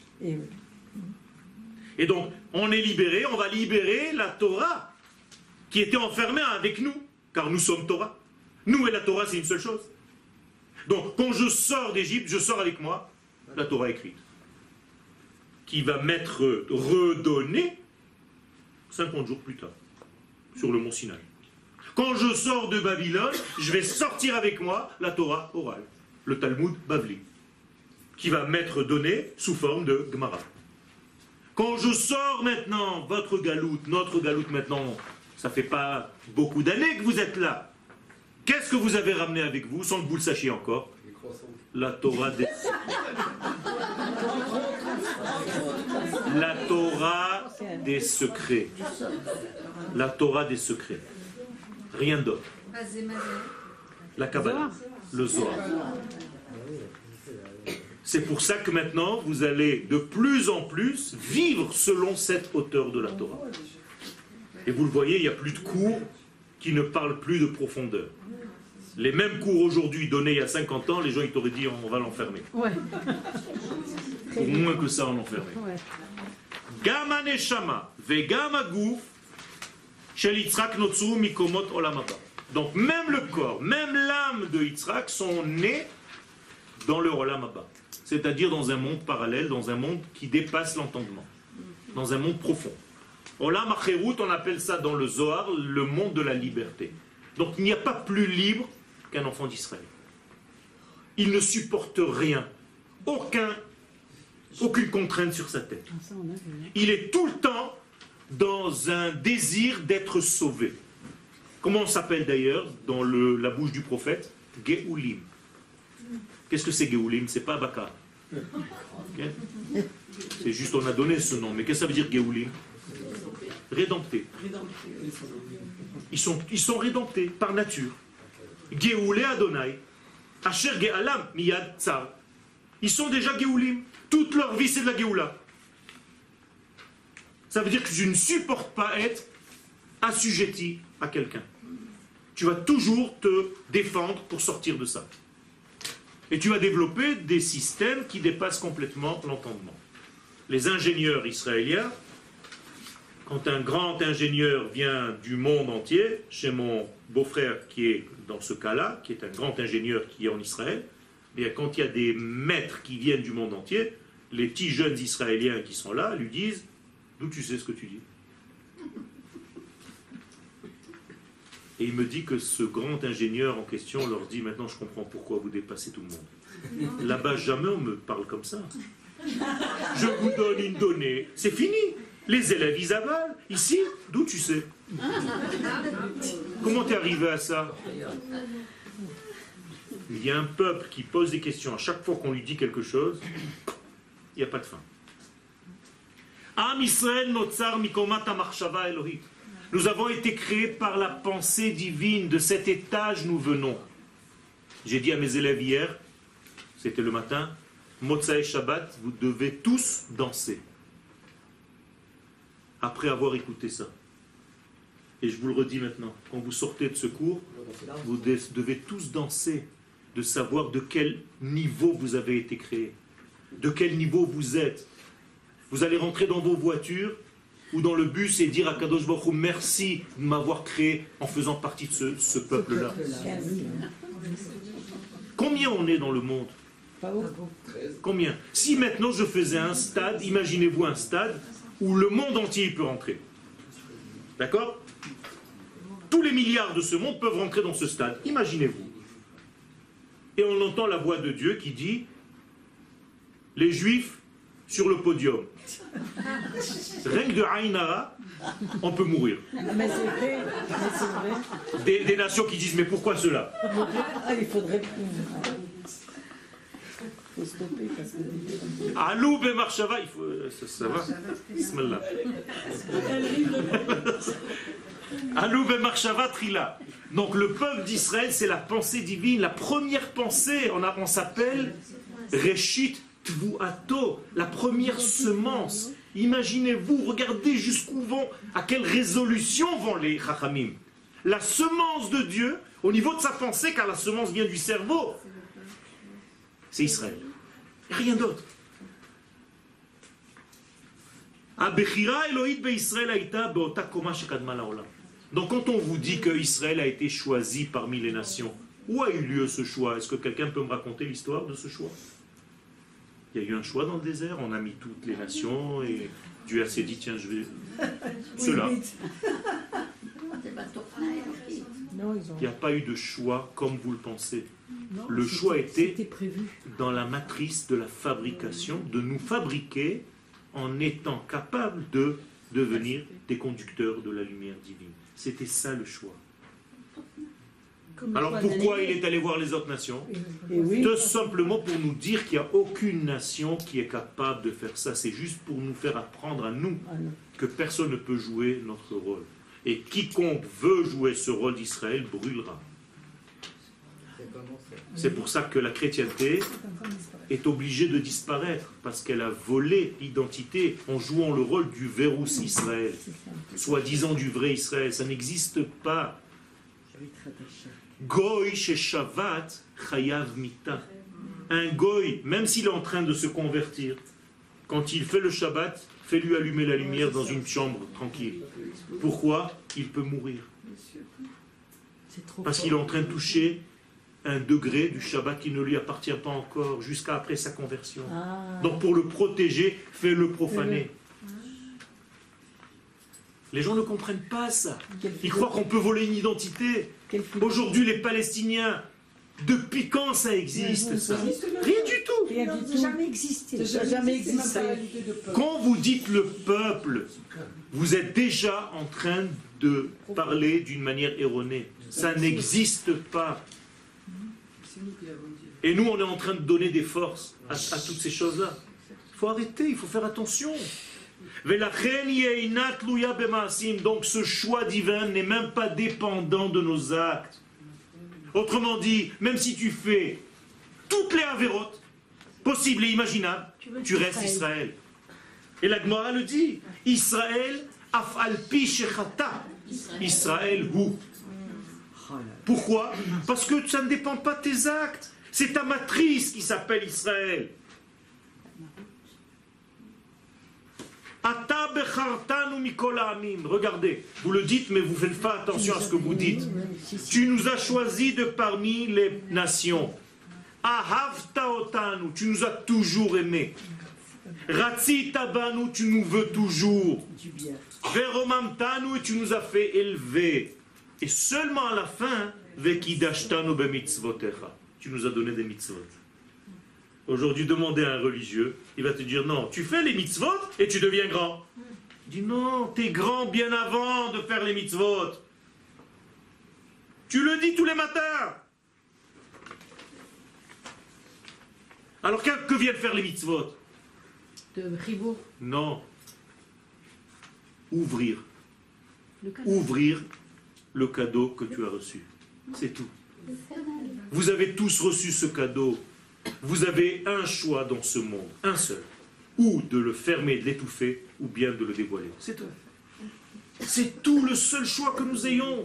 Et donc, on est libéré, on va libérer la Torah, qui était enfermée avec nous, car nous sommes Torah. Nous et la Torah, c'est une seule chose. Donc, quand je sors d'Égypte, je sors avec moi la Torah écrite, qui va m'être redonnée 50 jours plus tard, sur le mont Sinaï. Quand je sors de Babylone, je vais sortir avec moi la Torah orale, le Talmud Bavli, qui va m'être donné sous forme de Gemara. Quand je sors maintenant, votre galoute, notre galoute maintenant, ça fait pas beaucoup d'années que vous êtes là. Qu'est-ce que vous avez ramené avec vous, sans que vous le sachiez encore? La Torah des... La Torah des secrets. La Torah des secrets. Rien d'autre. La Kabbalah, le Zohar. C'est pour ça que maintenant, vous allez de plus en plus vivre selon cette hauteur de la Torah. Et vous le voyez, il n'y a plus de cours qui ne parlent plus de profondeur. Les mêmes cours aujourd'hui donnés il y a 50 ans, les gens ils t'auraient dit on va l'enfermer. Ouais. Pour moins que ça, on l'enfermer. Ouais. Gama neshama vegama guf shel Yitzhak notzu mikomot olam haba. Donc même le corps, même l'âme de Yitzhak sont nés dans le olam haba. C'est-à-dire dans un monde parallèle, dans un monde qui dépasse l'entendement, dans un monde profond. Olam Acherut, on appelle ça dans le Zohar le monde de la liberté. Donc il n'y a pas plus libre qu'un enfant d'Israël. Il ne supporte rien, aucune contrainte sur sa tête. Il est tout le temps dans un désir d'être sauvé. Comment on s'appelle d'ailleurs dans la bouche du prophète? Géoulim. Qu'est-ce que c'est Géoulim? C'est pas Bakar. Okay? C'est juste on a donné ce nom. Mais qu'est-ce que ça veut dire Géoulim? Rédemptés. Ils sont rédemptés par nature. Géoulé Adonai. Asher Géalam Miyad Tsar. Ils sont déjà Géoulim. Toute leur vie c'est de la Géoula. Ça veut dire que je ne supporte pas être assujetti à quelqu'un. Tu vas toujours te défendre pour sortir de ça. Et tu vas développer des systèmes qui dépassent complètement l'entendement. Les ingénieurs israéliens, quand un grand ingénieur vient du monde entier, chez mon beau-frère qui est dans ce cas-là, qui est un grand ingénieur qui est en Israël, bien quand il y a des maîtres qui viennent du monde entier, les petits jeunes Israéliens qui sont là lui disent « D'où tu sais ce que tu dis ?» Et il me dit que ce grand ingénieur en question leur dit « Maintenant je comprends pourquoi vous dépassez tout le monde. Là-bas jamais on me parle comme ça. Je vous donne une donnée, c'est fini. Les élèves ils avalent. Ici, d'où tu sais? Comment t'es arrivé à ça? » Il y a un peuple qui pose des questions à chaque fois qu'on lui dit quelque chose, il n'y a pas de fin. Am Israël notzar mikomat hamachshava Elohit. Nous avons été créés par la pensée divine. De cet étage nous venons. J'ai dit à mes élèves hier, c'était le matin, Motzai Shabbat, vous devez tous danser. Après avoir écouté ça. Et je vous le redis maintenant, quand vous sortez de ce cours, vous devez tous danser, de savoir de quel niveau vous avez été créé, de quel niveau vous êtes. Vous allez rentrer dans vos voitures ou dans le bus et dire à Kadosh Baruch Hu, merci de m'avoir créé en faisant partie de ce peuple-là. Combien on est dans le monde? Combien? Si maintenant je faisais un stade, imaginez-vous un stade où le monde entier peut rentrer. D'accord? Tous les milliards de ce monde peuvent rentrer dans ce stade. Imaginez-vous. Et on entend la voix de Dieu qui dit « Les Juifs sur le podium. » Rien que de Aïnara, on peut mourir. Mais c'est vrai, Des nations qui disent « Mais pourquoi cela ?» il faudrait... Il faut stopper parce que... Alou Bemarshava, il faut... Ça va? Bismillah. Alou Bemarshava Trila. Donc le peuple d'Israël, c'est la pensée divine, la première pensée. On s'appelle Reshit Tvuato, la première semence. Imaginez-vous, regardez jusqu'où vont, à quelle résolution vont les Chachamim. La semence de Dieu, au niveau de sa pensée, car la semence vient du cerveau, c'est Israël. Et rien d'autre. Donc quand on vous dit que Israël a été choisi parmi les nations, où a eu lieu ce choix? Est-ce que quelqu'un peut me raconter l'histoire de ce choix? Il y a eu un choix dans le désert, on a mis toutes les nations et Dieu s'est dit tiens je vais... Ceux-là. Il n'y a pas eu de choix comme vous le pensez. Non, le choix était prévu dans la matrice de la fabrication, de nous fabriquer en étant capables de devenir des conducteurs de la lumière divine. C'était ça le choix. Alors pourquoi il est allé voir les autres nations? Tout simplement pour nous dire qu'il n'y a aucune nation qui est capable de faire ça. C'est juste pour nous faire apprendre à nous que personne ne peut jouer notre rôle. Et quiconque veut jouer ce rôle d'Israël brûlera. C'est pour ça que la chrétienté est obligée de disparaître, parce qu'elle a volé l'identité en jouant le rôle du Vérous Israël, soi-disant du vrai Israël. Ça n'existe pas. Goy chez Shabbat, chayav mita. Un goy, même s'il est en train de se convertir, quand il fait le Shabbat, fais-lui allumer la lumière dans une chambre tranquille. Pourquoi? Il peut mourir. Parce qu'il est en train de toucher un degré du Shabbat qui ne lui appartient pas encore jusqu'à après sa conversion. Donc pour le protéger, fais-le profaner. Les gens ne comprennent pas ça. Ils croient qu'on peut voler une identité. Aujourd'hui, les Palestiniens, depuis quand ça existe ça? Rien du tout. Rien du tout. Jamais existé. Ça n'a jamais existé. Quand vous dites le peuple, vous êtes déjà en train de parler d'une manière erronée. Ça n'existe pas. Et nous, on est en train de donner des forces à toutes ces choses-là. Il faut arrêter, il faut faire attention. Donc ce choix divin n'est même pas dépendant de nos actes. Autrement dit, même si tu fais toutes les avérotes possibles et imaginables, tu restes Israël. Et la Gemara le dit, Israël afalpi shechata. Israël hu. Pourquoi? Parce que ça ne dépend pas de tes actes. C'est ta matrice qui s'appelle Israël. Regardez, vous le dites, mais vous ne faites pas attention à ce que vous dites. Tu nous as choisis de parmi les nations. Ahavta otanu, tu nous as toujours aimés. Ratzita banu, tu nous veux toujours. Veromamtanu, et tu nous as fait élever. Et seulement à la fin, vekidashtanu bemitzvotecha, tu nous as donné des mitzvot. Aujourd'hui, demandez à un religieux, il va te dire non, tu fais les mitzvot et tu deviens grand. Il dit non, t'es grand bien avant de faire les mitzvot. Tu le dis tous les matins. Alors que viennent faire les mitzvot? de Ribourg. Non. Ouvrir le cadeau que tu as reçu. C'est tout. Vous avez tous reçu ce cadeau. Vous avez un choix dans ce monde, un seul. Ou de le fermer, de l'étouffer, ou bien de le dévoiler. C'est tout. C'est tout le seul choix que nous ayons.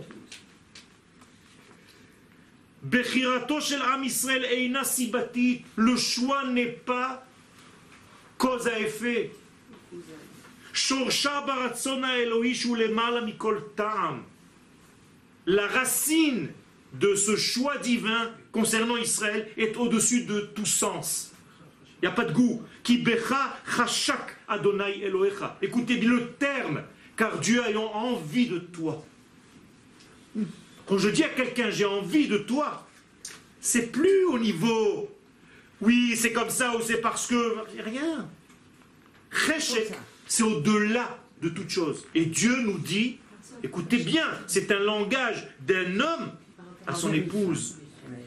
Bechirato shel Am Israël eina sibatit. Le choix n'est pas cause à effet. Shorsha baratzon haElohi shu lemala mikol ta'am. La racine de ce choix divin concernant Israël est au-dessus de tout sens. Il n'y a pas de goût. Ki becha chashak Adonai Elohecha. Écoutez bien le terme, car Dieu ayant envie de toi. Quand je dis à quelqu'un j'ai envie de toi, c'est plus au niveau oui c'est comme ça ou c'est parce que rien. Cheshek, c'est au-delà de toute chose. Et Dieu nous dit, écoutez bien, c'est un langage d'un homme à son épouse.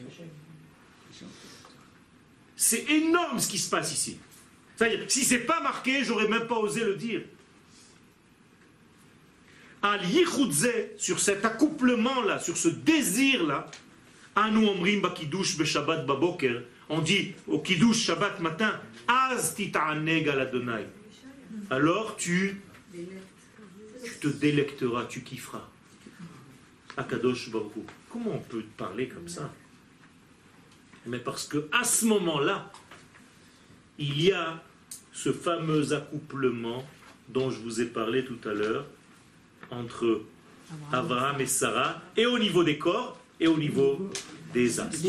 C'est énorme ce qui se passe ici. C'est-à-dire, si c'est pas marqué, j'aurais même pas osé le dire. Al yichudze, sur cet accouplement-là, sur ce désir-là, anu omrim ba kiddush be Shabbat baboker, on dit au kiddush Shabbat matin, az tita'aneg al Adonai. alors tu te délecteras, tu kifferas. Akadosh Baruch Hu. Comment on peut parler comme ça? Mais parce que à ce moment-là, il y a ce fameux accouplement dont je vous ai parlé tout à l'heure entre Abraham et Sarah, et au niveau des corps et au niveau des âmes.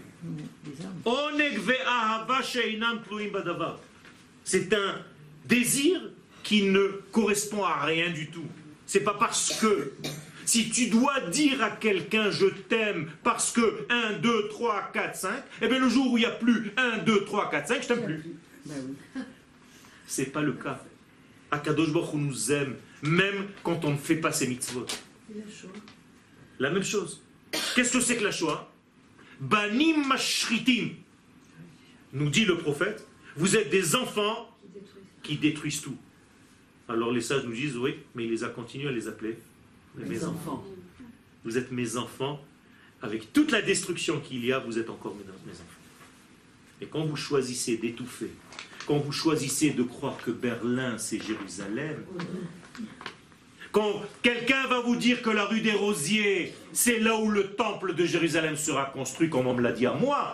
C'est un désir qui ne correspond à rien du tout. C'est pas parce que si tu dois dire à quelqu'un je t'aime parce que 1, 2, 3, 4, 5, et bien le jour où il n'y a plus 1, 2, 3, 4, 5, je t'aime plus. C'est pas le cas. Akadosh Baruch Hu nous aime, même quand on ne fait pas ses mitzvot. La même chose. Qu'est-ce que c'est que la Shoah? Banim mashritim, nous dit le prophète, vous êtes des enfants qui détruisent tout. Alors les sages nous disent, oui, mais il les a continués à les appeler mes enfants. Vous êtes mes enfants, avec toute la destruction qu'il y a, vous êtes encore mes enfants. Et quand vous choisissez d'étouffer, quand vous choisissez de croire que Berlin c'est Jérusalem, quand quelqu'un va vous dire que la rue des Rosiers, c'est là où le temple de Jérusalem sera construit, comme on me l'a dit à moi.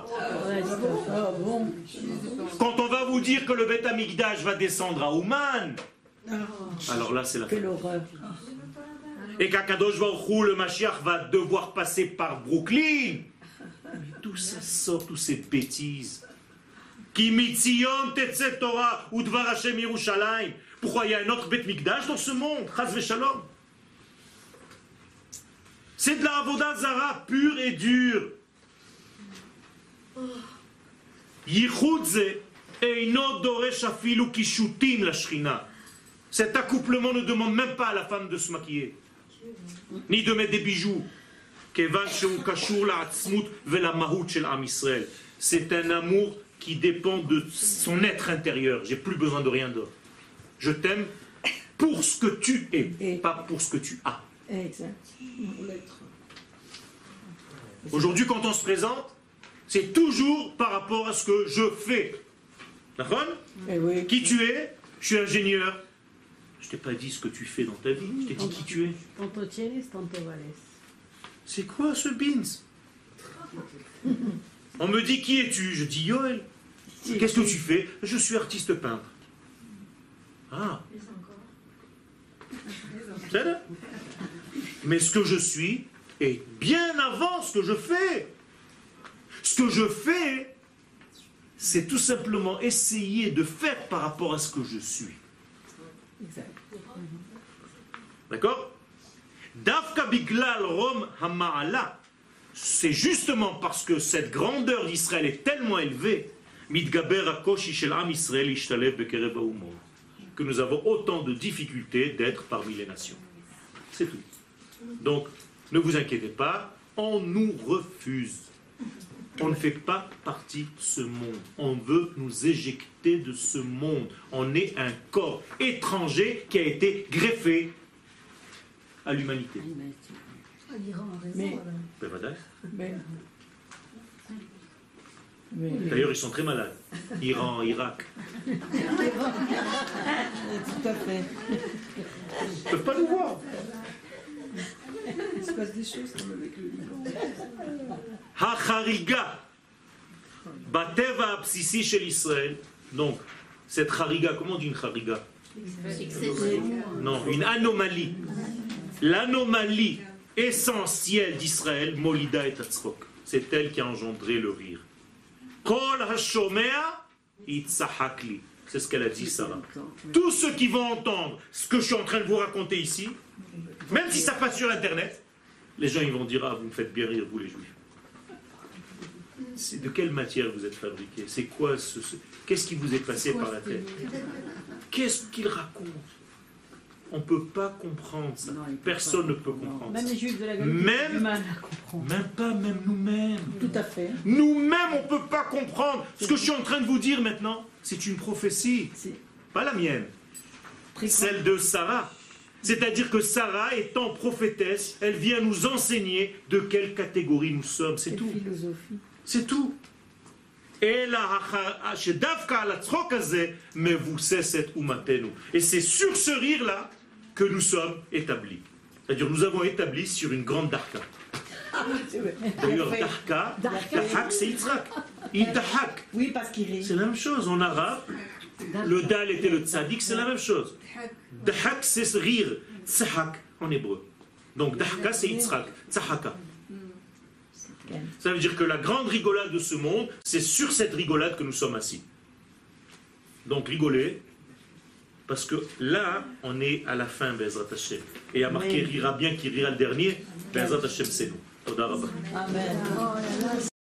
Quand on va vous dire que le Beth Amikdash va descendre à Ouman, alors là c'est la fin. Et qu'Akadosh Baruch Hu, le Mashiach, va devoir passer par Brooklyn. D'où ça sort, toutes ces bêtises? Ki mitzion tetze Torah udvar Hashem Yerushalayim. Pourquoi il y a un autre Beth Mikdash dans ce monde? Chas v'shalom. C'est de la avodah zara pure et dure. Yichud ze eino doresh afilu kishutim la shrina. Cet accouplement ne demande même pas à la femme de se maquiller, ni de mettre des bijoux. Kevan sheu kashur la'atzmut ve'la mahut shel Am Yisrael. C'est un amour qui dépend de son être intérieur. J'ai plus besoin de rien d'autre. Je t'aime pour ce que tu es, pas pour ce que tu as. Exact. Aujourd'hui, quand on se présente, c'est toujours par rapport à ce que je fais. D'accord? Qui tu es? Je suis ingénieur. Je t'ai pas dit ce que tu fais dans ta vie, je t'ai dit qui tu es. Tanto tienes, tanto vales. C'est quoi ce beans? On me dit qui es-tu? Je dis Yoel. Qu'est-ce que tu fais? Je suis artiste peintre. Ah. C'est là. Mais ce que je suis est bien avant ce que je fais. Ce que je fais, c'est tout simplement essayer de faire par rapport à ce que je suis. D'accord? Dafka biglal rom hama'ala. C'est justement parce que cette grandeur d'Israël est tellement élevée, mitgaber akoshi shel am Israël ishtalev bekerev ha'umot, que nous avons autant de difficultés d'être parmi les nations. C'est tout. Donc, ne vous inquiétez pas, on nous refuse. On ne fait pas partie de ce monde. On veut nous éjecter de ce monde. On est un corps étranger qui a été greffé à l'humanité. l'Iran a raison. D'ailleurs, ils sont très malades. Iran, Irak. Tout à fait. Ils ne peuvent pas nous voir. Il se passe des choses comme avec le Liban. Ha-Chariga, Bateva Absisi shel Israël. Donc, cette Chariga, comment on dit une Chariga? Non, une anomalie. L'anomalie essentielle d'Israël, Molida et Tatzrok. C'est elle qui a engendré le rire. Kol ha-shomea itzahakli. C'est ce qu'elle a dit, Sarah. Tous ceux qui vont entendre ce que je suis en train de vous raconter ici, même si ça passe sur Internet, les gens ils vont dire, ah, vous me faites bien rire, vous les Juifs. C'est de quelle matière vous êtes fabriqués? C'est quoi qu'est-ce qui vous est passé par la tête? Qu'est-ce qu'il raconte? On ne peut pas comprendre ça. Personne ne peut comprendre Même ça. les Juifs de la Galilée ont du mal à comprendre. Même pas, même nous-mêmes. Tout à fait. Nous-mêmes, on ne peut pas comprendre. Ce que je suis en train de vous dire maintenant, c'est une prophétie. Pas la mienne. Celle de Sarah. C'est-à-dire que Sarah, étant prophétesse, elle vient nous enseigner de quelle catégorie nous sommes. C'est tout. Philosophie. C'est tout. Et c'est sur ce rire-là que nous sommes établis. C'est-à-dire nous avons établi sur une grande darka. D'ailleurs, dahak, c'est Yitzhak. Idahak. Oui, parce qu'il rit. C'est la même chose en arabe. Le dal était le tzadik, c'est la même chose. Dahak, c'est ce rire. Tzahak en hébreu. Donc dahka, c'est Yitzhak. Tzahaka. Ça veut dire que la grande rigolade de ce monde, c'est sur cette rigolade que nous sommes assis. Donc rigoler, parce que là, on est à la fin, Bezrat Hashem. Et il y a marqué rira bien qui rira le dernier, Bezrat Hashem c'est nous. Toda Rabba. Amen.